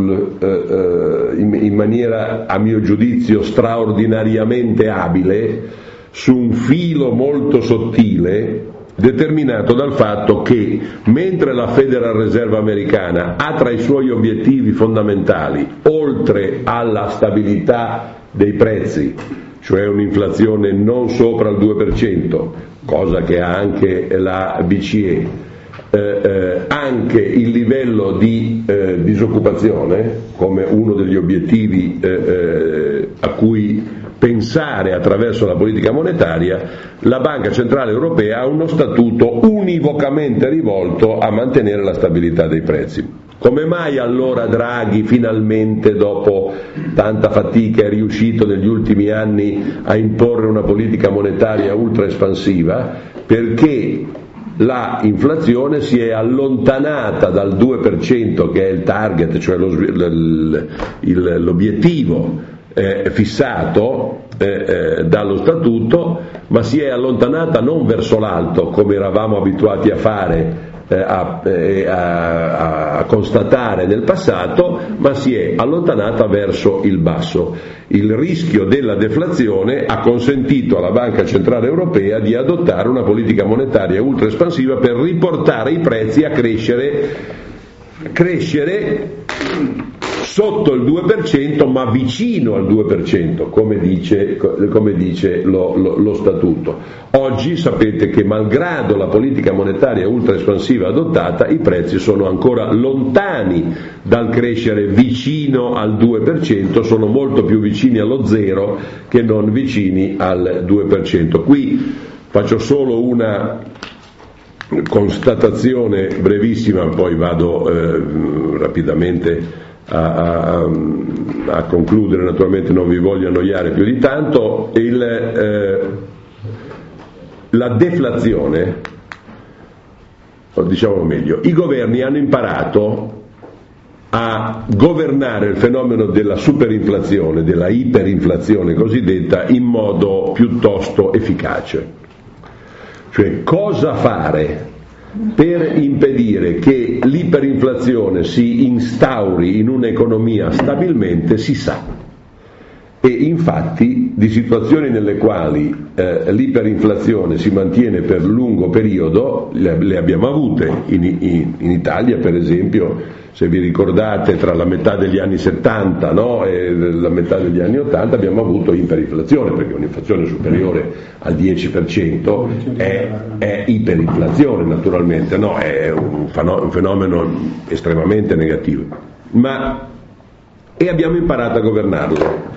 [SPEAKER 1] in maniera, a mio giudizio, straordinariamente abile su un filo molto sottile, determinato dal fatto che mentre la Federal Reserve americana ha tra i suoi obiettivi fondamentali, oltre alla stabilità dei prezzi, cioè un'inflazione non sopra il 2%, cosa che ha anche la BCE, anche il livello di disoccupazione come uno degli obiettivi a cui pensare attraverso la politica monetaria, la Banca Centrale Europea ha uno statuto univocamente rivolto a mantenere la stabilità dei prezzi. Come mai allora Draghi finalmente, dopo tanta fatica, è riuscito negli ultimi anni a imporre una politica monetaria ultra espansiva? Perché la inflazione si è allontanata dal 2% che è il target, cioè l'obiettivo fissato dallo statuto, ma si è allontanata non verso l'alto come eravamo abituati a fare, a constatare nel passato, ma si è allontanata verso il basso. Il rischio della deflazione ha consentito alla Banca Centrale Europea di adottare una politica monetaria ultra espansiva per riportare i prezzi a crescere sotto il 2% ma vicino al 2%, come dice lo statuto. Oggi sapete che malgrado la politica monetaria ultra espansiva adottata, i prezzi sono ancora lontani dal crescere vicino al 2%, sono molto più vicini allo zero che non vicini al 2%. Qui faccio solo una constatazione brevissima, poi vado rapidamente a concludere, naturalmente non vi voglio annoiare più di tanto. La deflazione, o diciamo meglio, i governi hanno imparato a governare il fenomeno della superinflazione, della iperinflazione cosiddetta, in modo piuttosto efficace. Cioè, cosa fare per impedire che l'iperinflazione si instauri in un'economia stabilmente si sa, e infatti di situazioni nelle quali l'iperinflazione si mantiene per lungo periodo le abbiamo avute in Italia, per esempio. Se vi ricordate, tra la metà degli anni 70 e la metà degli anni 80 abbiamo avuto iperinflazione, perché un'inflazione superiore al 10% è iperinflazione, naturalmente, è un fenomeno estremamente negativo. E abbiamo imparato a governarlo.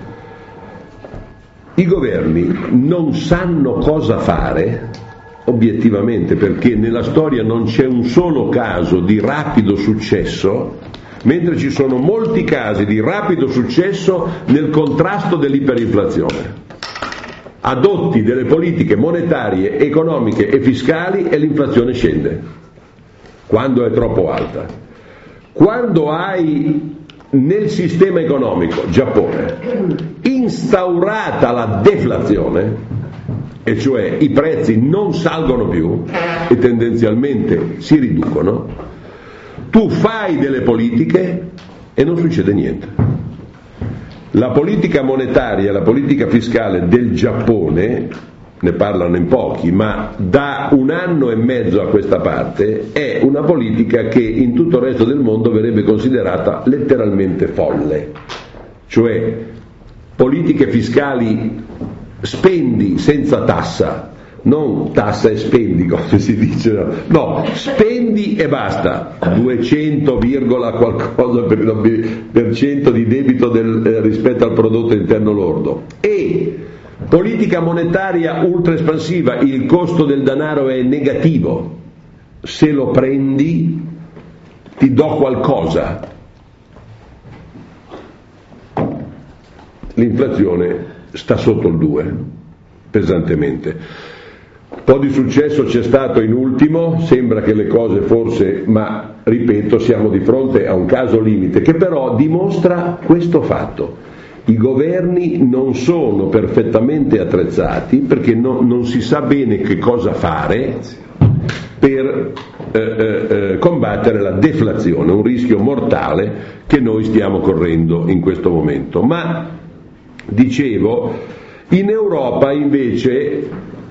[SPEAKER 1] I governi non sanno cosa fare obiettivamente, perché nella storia non c'è un solo caso di rapido successo, mentre ci sono molti casi di rapido successo nel contrasto dell'iperinflazione. Adotti delle politiche monetarie, economiche e fiscali e l'inflazione scende quando è troppo alta. Quando hai nel sistema economico, Giappone, instaurata la deflazione, e cioè i prezzi non salgono più e tendenzialmente si riducono, tu fai delle politiche e non succede niente. La politica monetaria e la politica fiscale del Giappone, ne parlano in pochi, ma da 1 anno e mezzo a questa parte è una politica che in tutto il resto del mondo verrebbe considerata letteralmente folle. Cioè, politiche fiscali: spendi senza tassa, non tassa e spendi come si dice, no, spendi e basta, 200, qualcosa per cento di debito rispetto al prodotto interno lordo, e politica monetaria ultra espansiva, il costo del denaro è negativo, se lo prendi ti do qualcosa. L'inflazione sta sotto il 2, pesantemente. Un po' di successo c'è stato in ultimo, sembra che le cose forse, ma ripeto, siamo di fronte a un caso limite che però dimostra questo fatto: i governi non sono perfettamente attrezzati perché non si sa bene che cosa fare per combattere la deflazione, un rischio mortale che noi stiamo correndo in questo momento. Ma dicevo, in Europa invece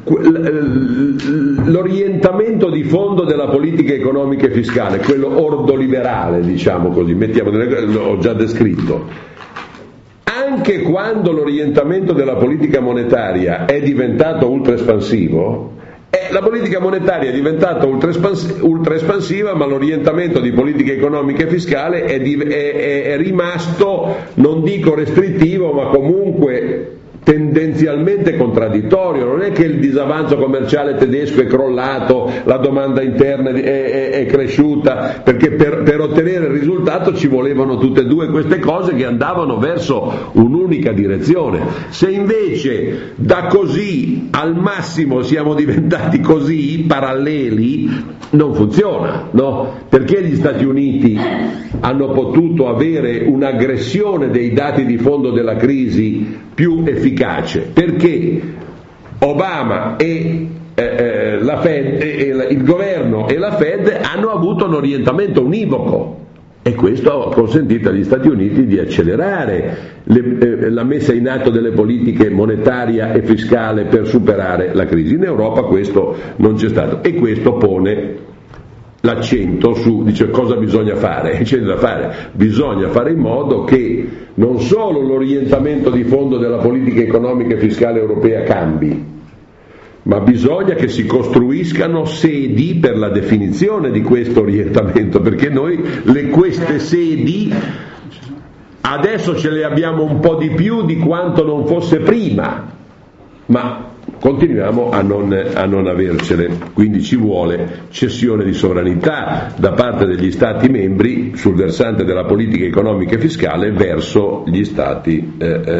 [SPEAKER 1] l'orientamento di fondo della politica economica e fiscale, quello ordoliberale, diciamo così, l'ho già descritto, anche quando l'orientamento della politica monetaria è diventato ultra espansivo, la politica monetaria è diventata ultra espansiva, ma l'orientamento di politica economica e fiscale è rimasto, non dico restrittivo, ma comunque tendenzialmente contraddittorio. Non è che il disavanzo commerciale tedesco è crollato, la domanda interna è cresciuta, perché per ottenere il risultato ci volevano tutte e due queste cose che andavano verso un'unica direzione. Se invece da così al massimo siamo diventati così paralleli, non funziona, no? Perché gli Stati Uniti hanno potuto avere un'aggressione dei dati di fondo della crisi più efficace? Perché Obama e la Fed, il governo e la Fed hanno avuto un orientamento univoco, e questo ha consentito agli Stati Uniti di accelerare la messa in atto delle politiche monetaria e fiscale per superare la crisi. In Europa questo non c'è stato, e questo pone l'accento su, dice, cosa bisogna fare? C'è da fare, bisogna fare in modo che non solo l'orientamento di fondo della politica economica e fiscale europea cambi, ma bisogna che si costruiscano sedi per la definizione di questo orientamento, perché noi queste sedi adesso ce le abbiamo un po' di più di quanto non fosse prima, ma continuiamo a non avercele. Quindi ci vuole cessione di sovranità da parte degli Stati membri sul versante della politica economica e fiscale verso gli Stati,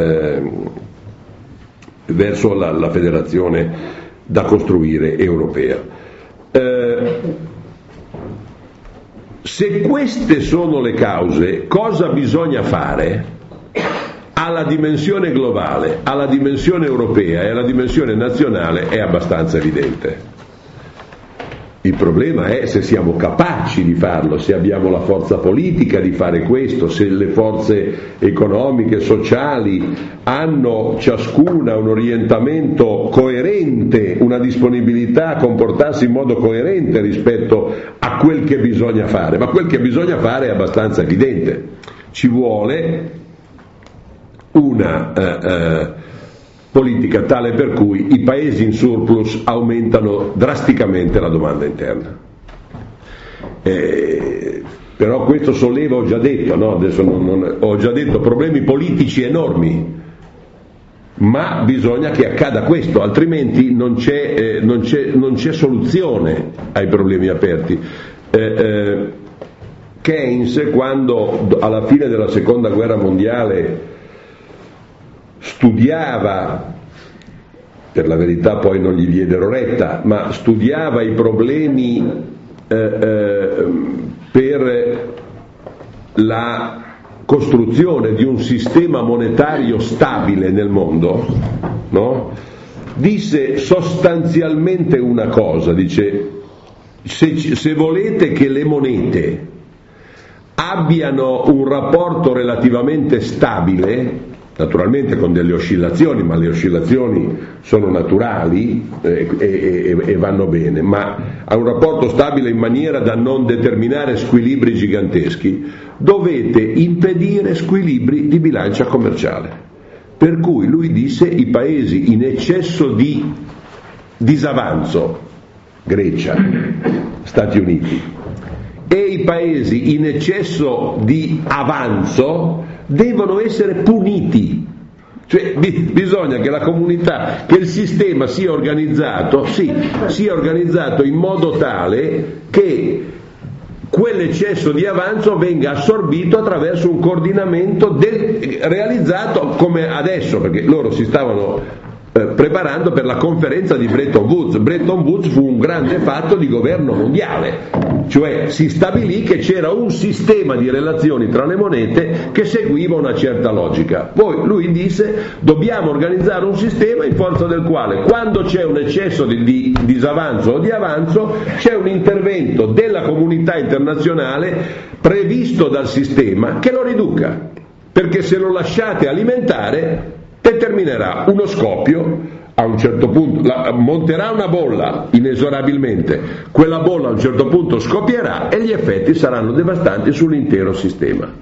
[SPEAKER 1] verso la federazione da costruire europea. Se queste sono le cause, cosa bisogna fare? Alla dimensione globale, alla dimensione europea e alla dimensione nazionale è abbastanza evidente. Il problema è se siamo capaci di farlo, se abbiamo la forza politica di fare questo, se le forze economiche, sociali hanno ciascuna un orientamento coerente, una disponibilità a comportarsi in modo coerente rispetto a quel che bisogna fare. Ma quel che bisogna fare è abbastanza evidente. Ci vuole una politica tale per cui i paesi in surplus aumentano drasticamente la domanda interna. Però questo solleva, ho già detto, no? Adesso ho già detto, problemi politici enormi, ma bisogna che accada questo, altrimenti non c'è soluzione ai problemi aperti. Keynes, quando alla fine della seconda guerra mondiale studiava, per la verità poi non gli diedero retta, ma studiava i problemi per la costruzione di un sistema monetario stabile nel mondo, no? Disse sostanzialmente una cosa, dice: se volete che le monete abbiano un rapporto relativamente stabile, naturalmente con delle oscillazioni, ma le oscillazioni sono naturali e vanno bene, ma ha un rapporto stabile in maniera da non determinare squilibri giganteschi, dovete impedire squilibri di bilancia commerciale. Per cui lui disse: i paesi in eccesso di disavanzo, Grecia, Stati Uniti, e i paesi in eccesso di avanzo devono essere puniti. Cioè bisogna che la comunità, che il sistema sia organizzato in modo tale che quell'eccesso di avanzo venga assorbito attraverso un coordinamento realizzato come adesso, perché loro si stavano preparando per la conferenza di Bretton Woods. Bretton Woods fu un grande fatto di governo mondiale, cioè si stabilì che c'era un sistema di relazioni tra le monete che seguiva una certa logica. Poi lui disse: dobbiamo organizzare un sistema in forza del quale, quando c'è un eccesso di disavanzo o di avanzo, c'è un intervento della comunità internazionale previsto dal sistema che lo riduca, perché se lo lasciate alimentare determinerà uno scoppio. A un certo punto monterà una bolla inesorabilmente, quella bolla a un certo punto scoppierà e gli effetti saranno devastanti sull'intero sistema.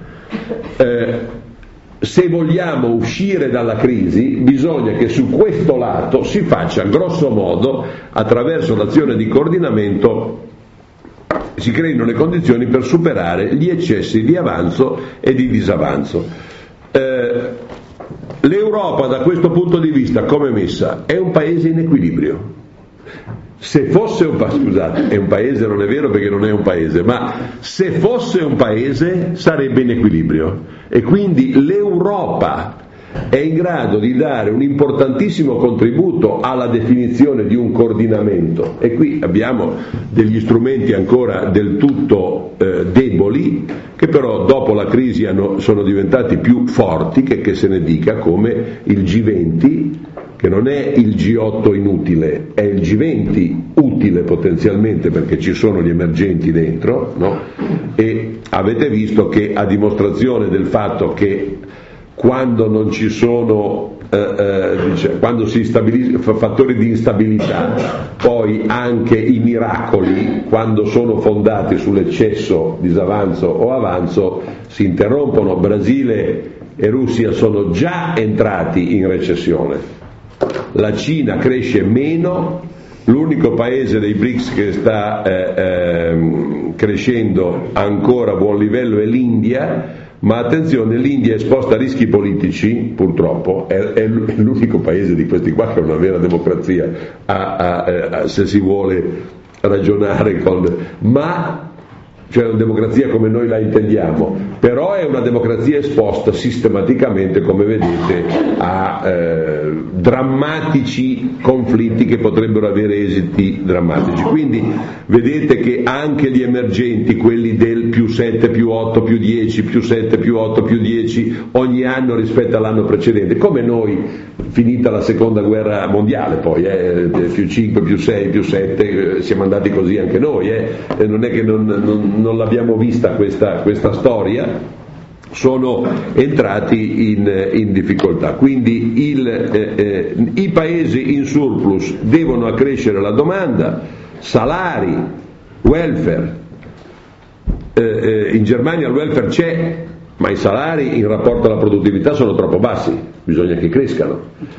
[SPEAKER 1] Se vogliamo uscire dalla crisi, bisogna che su questo lato si faccia grosso modo, attraverso l'azione di coordinamento, si creino le condizioni per superare gli eccessi di avanzo e di disavanzo. L'Europa da questo punto di vista, come messa, è un paese in equilibrio. Se fosse è un paese, non è vero perché non è un paese, ma se fosse un paese sarebbe in equilibrio, e quindi l'Europa è in grado di dare un importantissimo contributo alla definizione di un coordinamento, e qui abbiamo degli strumenti ancora del tutto deboli, che però dopo la crisi sono diventati più forti, che se ne dica, come il G20, che non è il G8 inutile, è il G20 utile potenzialmente perché ci sono gli emergenti dentro, no? E avete visto che, a dimostrazione del fatto che quando non ci sono quando si stabiliscono fattori di instabilità, poi anche i miracoli, quando sono fondati sull'eccesso, disavanzo o avanzo, si interrompono. Brasile e Russia sono già entrati in recessione, la Cina cresce meno, l'unico paese dei BRICS che sta crescendo ancora a buon livello è l'India. Ma attenzione, l'India è esposta a rischi politici, purtroppo, è l'unico paese di questi qua che è una vera democrazia, se si vuole ragionare cioè una democrazia come noi la intendiamo, però è una democrazia esposta sistematicamente, come vedete, a drammatici conflitti che potrebbero avere esiti drammatici. Quindi vedete che anche gli emergenti, quelli del più 7, più 8, più 10, più 7, più 8, più 10 ogni anno rispetto all'anno precedente, come noi finita la seconda guerra mondiale, poi più 5, più 6, più 7, siamo andati così anche noi, non è che non l'abbiamo vista questa storia, sono entrati in difficoltà. Quindi i paesi in surplus devono accrescere la domanda, salari, welfare. In Germania il welfare c'è, ma i salari in rapporto alla produttività sono troppo bassi, bisogna che crescano.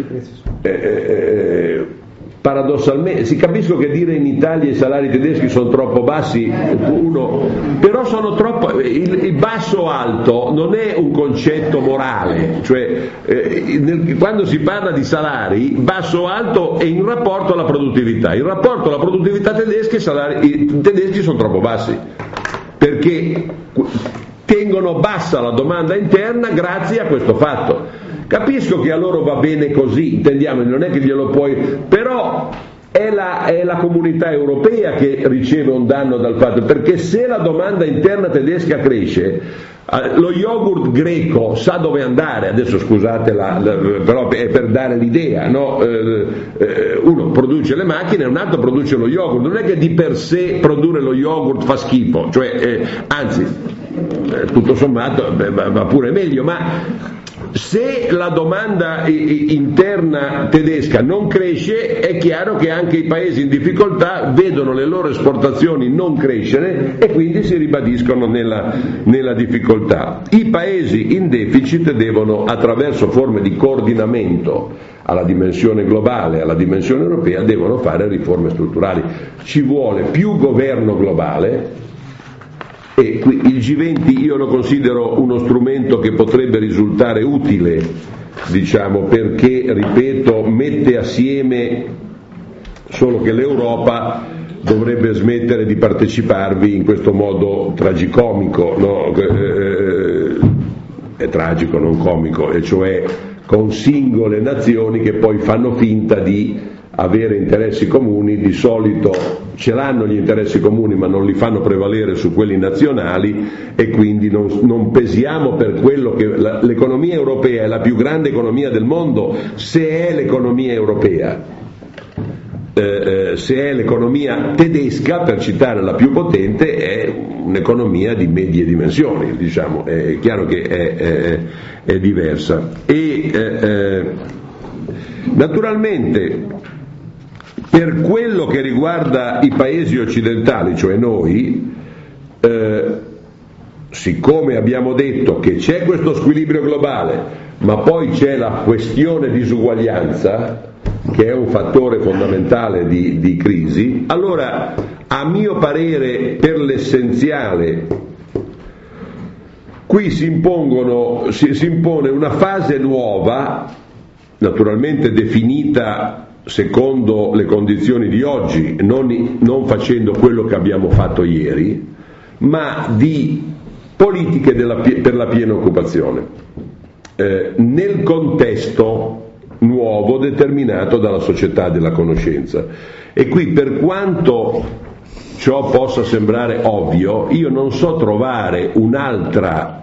[SPEAKER 1] Paradossalmente, si capisco che dire in Italia i salari tedeschi sono troppo bassi, però sono troppo. Il basso alto non è un concetto morale, cioè quando si parla di salari, basso alto è in rapporto alla produttività. In rapporto alla produttività tedesca i tedeschi sono troppo bassi, perché tengono bassa la domanda interna grazie a questo fatto. Capisco che a loro va bene così, intendiamo, non è che glielo puoi, però è la comunità europea che riceve un danno dal fatto, perché se la domanda interna tedesca cresce, lo yogurt greco sa dove andare. Adesso scusate, però è per dare l'idea, no? Uno produce le macchine, un altro produce lo yogurt, non è che di per sé produrre lo yogurt fa schifo, cioè, anzi, tutto sommato va pure meglio, ma Se la domanda interna tedesca non cresce, è chiaro che anche i paesi in difficoltà vedono le loro esportazioni non crescere e quindi si ribadiscono nella difficoltà. I paesi in deficit devono, attraverso forme di coordinamento alla dimensione globale, alla dimensione europea, devono fare riforme strutturali. Ci vuole più governo globale. E qui il G20 io lo considero uno strumento che potrebbe risultare utile, diciamo, perché, ripeto, mette assieme, solo che l'Europa dovrebbe smettere di parteciparvi in questo modo tragicomico, no? È tragico, non comico, e cioè con singole nazioni che poi fanno finta di avere interessi comuni. Di solito ce l'hanno gli interessi comuni ma non li fanno prevalere su quelli nazionali, e quindi non pesiamo per quello che l'economia europea è la più grande economia del mondo, se è l'economia europea. Se è l'economia tedesca, per citare la più potente, è un'economia di medie dimensioni, diciamo, è chiaro che è diversa. E naturalmente, per quello che riguarda i paesi occidentali, cioè noi, siccome abbiamo detto che c'è questo squilibrio globale, ma poi c'è la questione disuguaglianza, che è un fattore fondamentale di crisi, allora a mio parere, per l'essenziale, qui si impone una fase nuova, naturalmente definita secondo le condizioni di oggi, non facendo quello che abbiamo fatto ieri, ma di politiche per la piena occupazione, nel contesto nuovo determinato dalla società della conoscenza. E qui, per quanto ciò possa sembrare ovvio, io non so trovare un'altra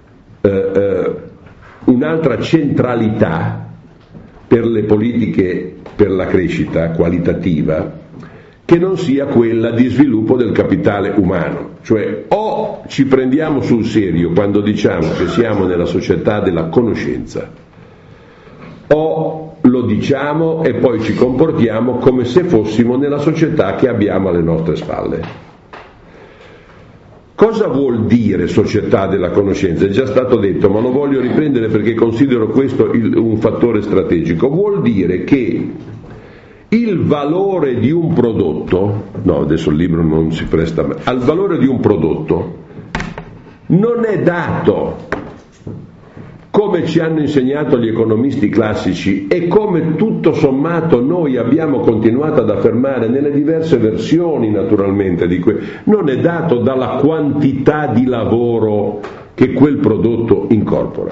[SPEAKER 1] centralità per le politiche per la crescita qualitativa che non sia quella di sviluppo del capitale umano. Cioè, o ci prendiamo sul serio quando diciamo che siamo nella società della conoscenza, o lo diciamo e poi ci comportiamo come se fossimo nella società che abbiamo alle nostre spalle. Cosa vuol dire società della conoscenza? È già stato detto, ma lo voglio riprendere perché considero questo un fattore strategico. Vuol dire che il valore di un prodotto, no, adesso il libro non si presta, al valore di un prodotto non è dato come ci hanno insegnato gli economisti classici e come tutto sommato noi abbiamo continuato ad affermare nelle diverse versioni, naturalmente, non è dato dalla quantità di lavoro che quel prodotto incorpora,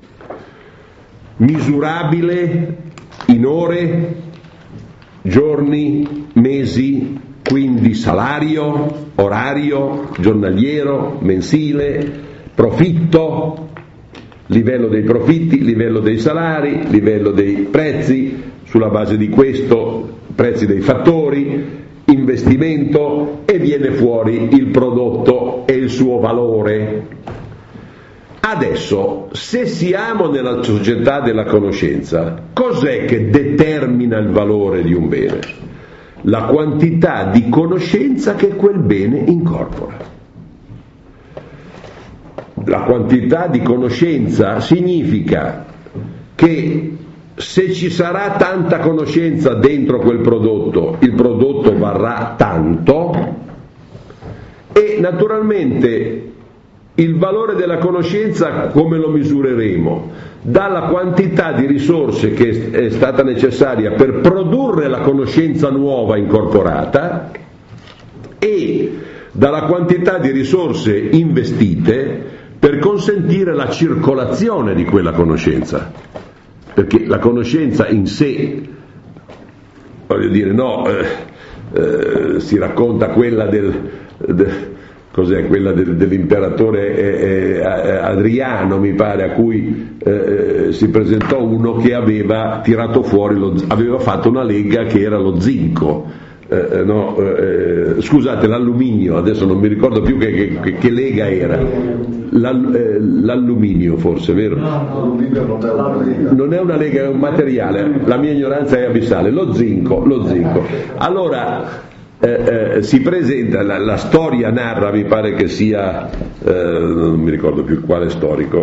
[SPEAKER 1] misurabile in ore, giorni, mesi, quindi salario, orario, giornaliero, mensile, profitto, livello dei profitti, livello dei salari, livello dei prezzi, sulla base di questo prezzi dei fattori, investimento, e viene fuori il prodotto e il suo valore. Adesso, se siamo nella società della conoscenza, cos'è che determina il valore di un bene? La quantità di conoscenza che quel bene incorpora. La quantità di conoscenza significa che se ci sarà tanta conoscenza dentro quel prodotto, il prodotto varrà tanto, e naturalmente il valore della conoscenza come lo misureremo? Dalla quantità di risorse che è stata necessaria per produrre la conoscenza nuova incorporata e dalla quantità di risorse investite per consentire la circolazione di quella conoscenza, perché la conoscenza in sé, voglio dire, si racconta quella quella dell'imperatore Adriano, mi pare, a cui si presentò uno che aveva tirato fuori aveva fatto una lega che era lo zinco, scusate, l'alluminio, adesso non mi ricordo più che lega era, l'alluminio forse, vero?
[SPEAKER 2] L'alluminio
[SPEAKER 1] non è una lega, è un materiale, la mia ignoranza è abissale. Lo zinco. Allora si presenta, la storia narra, mi pare che sia, non mi ricordo più quale storico,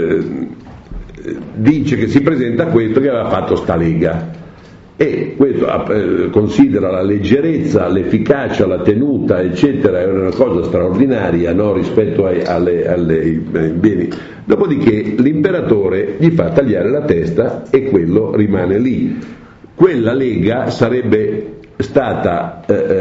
[SPEAKER 1] dice che si presenta questo che aveva fatto sta lega, e questo considera la leggerezza, l'efficacia, la tenuta eccetera, è una cosa straordinaria, no? Rispetto alle beni. Dopodiché l'imperatore gli fa tagliare la testa e quello rimane lì. Quella lega sarebbe stata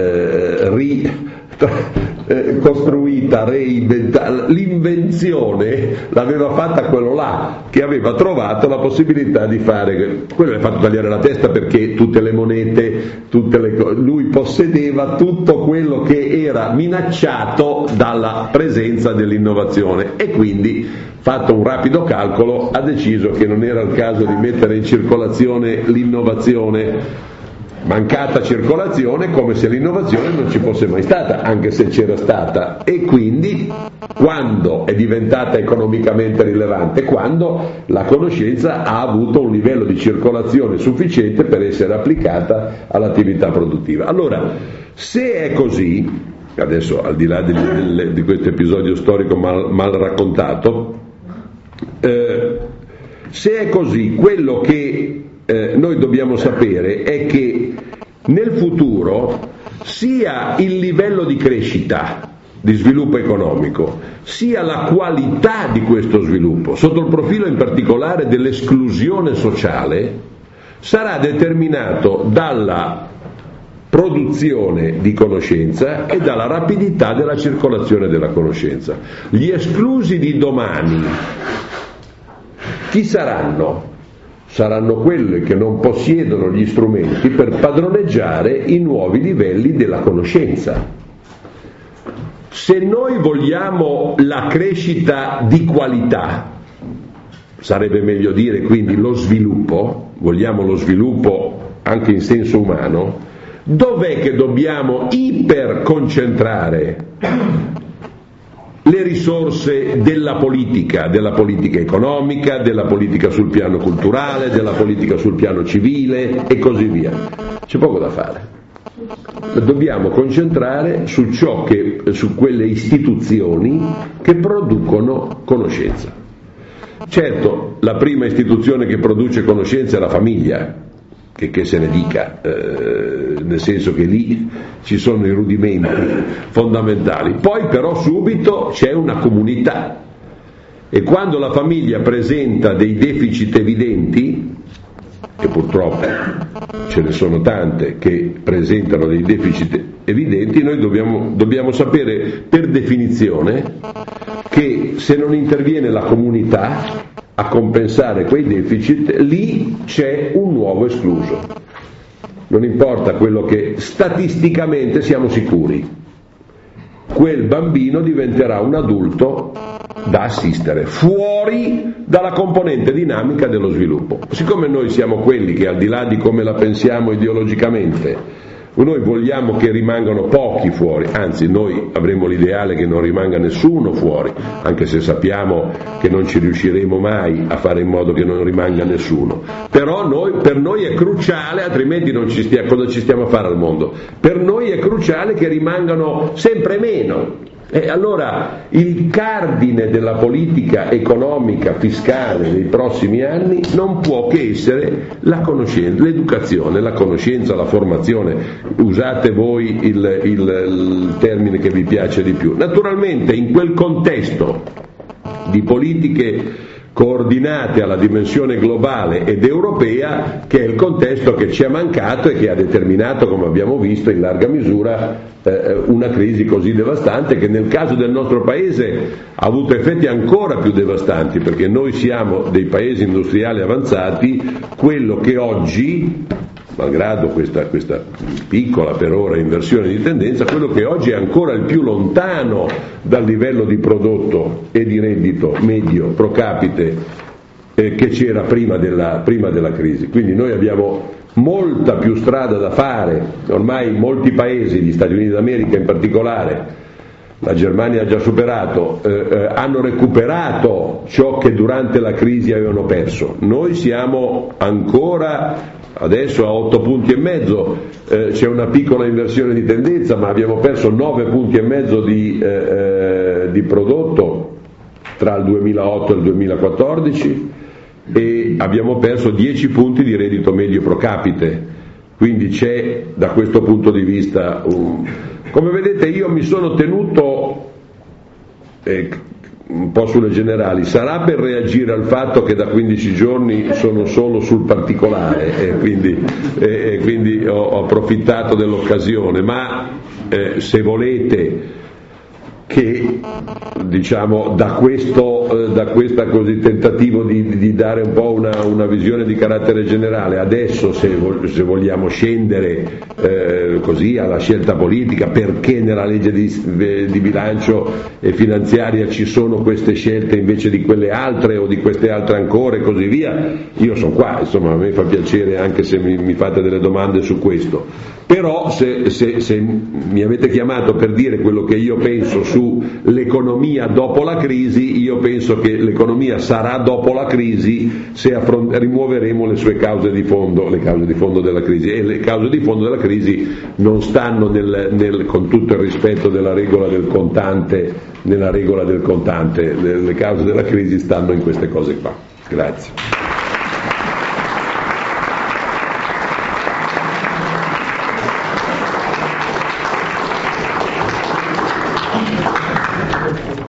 [SPEAKER 1] costruita, reinventata, l'invenzione l'aveva fatta quello là che aveva trovato la possibilità di fare quello. Gli ha fatto tagliare la testa perché tutte le monete, lui possedeva tutto quello che era minacciato dalla presenza dell'innovazione, e quindi, fatto un rapido calcolo, ha deciso che non era il caso di mettere in circolazione l'innovazione. Mancata circolazione, come se l'innovazione non ci fosse mai stata, anche se c'era stata. E quindi, quando è diventata economicamente rilevante? Quando la conoscenza ha avuto un livello di circolazione sufficiente per essere applicata all'attività produttiva. Allora, se è così, adesso al di là di questo episodio storico mal raccontato, se è così, quello che noi dobbiamo sapere è che nel futuro sia il livello di crescita, di sviluppo economico, sia la qualità di questo sviluppo, sotto il profilo in particolare dell'esclusione sociale, sarà determinato dalla produzione di conoscenza e dalla rapidità della circolazione della conoscenza. Gli esclusi di domani chi saranno? Saranno quelli che non possiedono gli strumenti per padroneggiare i nuovi livelli della conoscenza. Se noi vogliamo la crescita di qualità, sarebbe meglio dire quindi lo sviluppo, vogliamo lo sviluppo anche in senso umano, dov'è che dobbiamo iperconcentrare le risorse della politica economica, della politica sul piano culturale, della politica sul piano civile e così via? C'è poco da fare. Dobbiamo concentrare su su quelle istituzioni che producono conoscenza. Certo, la prima istituzione che produce conoscenza è la famiglia, che se ne dica, nel senso che lì ci sono i rudimenti fondamentali. Poi però subito c'è una comunità, e quando la famiglia presenta dei deficit evidenti, e purtroppo ce ne sono tante che presentano dei deficit evidenti, noi dobbiamo sapere per definizione che se non interviene la comunità a compensare quei deficit, lì c'è un nuovo escluso. Non importa quello che statisticamente siamo sicuri, quel bambino diventerà un adulto da assistere, fuori dalla componente dinamica dello sviluppo. Siccome noi siamo quelli che, al di là di come la pensiamo ideologicamente, noi vogliamo che rimangano pochi fuori, anzi noi avremmo l'ideale che non rimanga nessuno fuori, anche se sappiamo che non ci riusciremo mai a fare in modo che non rimanga nessuno. Però per noi è cruciale, altrimenti cosa ci stiamo a fare al mondo? Per noi è cruciale che rimangano sempre meno. E allora il cardine della politica economica fiscale dei prossimi anni non può che essere la conoscenza, l'educazione, la conoscenza, la formazione. Usate voi il termine che vi piace di più. Naturalmente in quel contesto di politiche coordinate alla dimensione globale ed europea, che è il contesto che ci è mancato e che ha determinato, come abbiamo visto, in larga misura una crisi così devastante, che nel caso del nostro paese ha avuto effetti ancora più devastanti, perché noi siamo dei paesi industriali avanzati, quello che oggi, malgrado questa piccola per ora inversione di tendenza, quello che oggi è ancora il più lontano dal livello di prodotto e di reddito medio pro capite che c'era prima della crisi. Quindi noi abbiamo molta più strada da fare. Ormai molti paesi, gli Stati Uniti d'America in particolare, la Germania ha già superato, hanno recuperato ciò che durante la crisi avevano perso. Noi siamo ancora adesso a 8,5 punti, c'è una piccola inversione di tendenza, ma abbiamo perso 9,5 punti di prodotto tra il 2008 e il 2014 e abbiamo perso 10 punti di reddito medio pro capite, quindi c'è da questo punto di vista come vedete io mi sono tenuto un po' sulle generali, sarà per reagire al fatto che da 15 giorni sono solo sul particolare e quindi ho approfittato dell'occasione, ma se volete che diciamo da questa così tentativo di dare un po' una visione di carattere generale, adesso se vogliamo scendere così alla scelta politica, perché nella legge di bilancio e finanziaria ci sono queste scelte invece di quelle altre o di queste altre ancora e così via, io sono qua, insomma a me fa piacere anche se mi fate delle domande su questo, però se mi avete chiamato per dire quello che io penso sull'economia dopo la crisi, io penso che l'economia sarà dopo la crisi se rimuoveremo le sue cause di fondo, le cause di fondo della crisi, e le cause di fondo della crisi non stanno con tutto il rispetto della regola del contante, nella regola del contante, le cause della crisi stanno in queste cose qua. Grazie.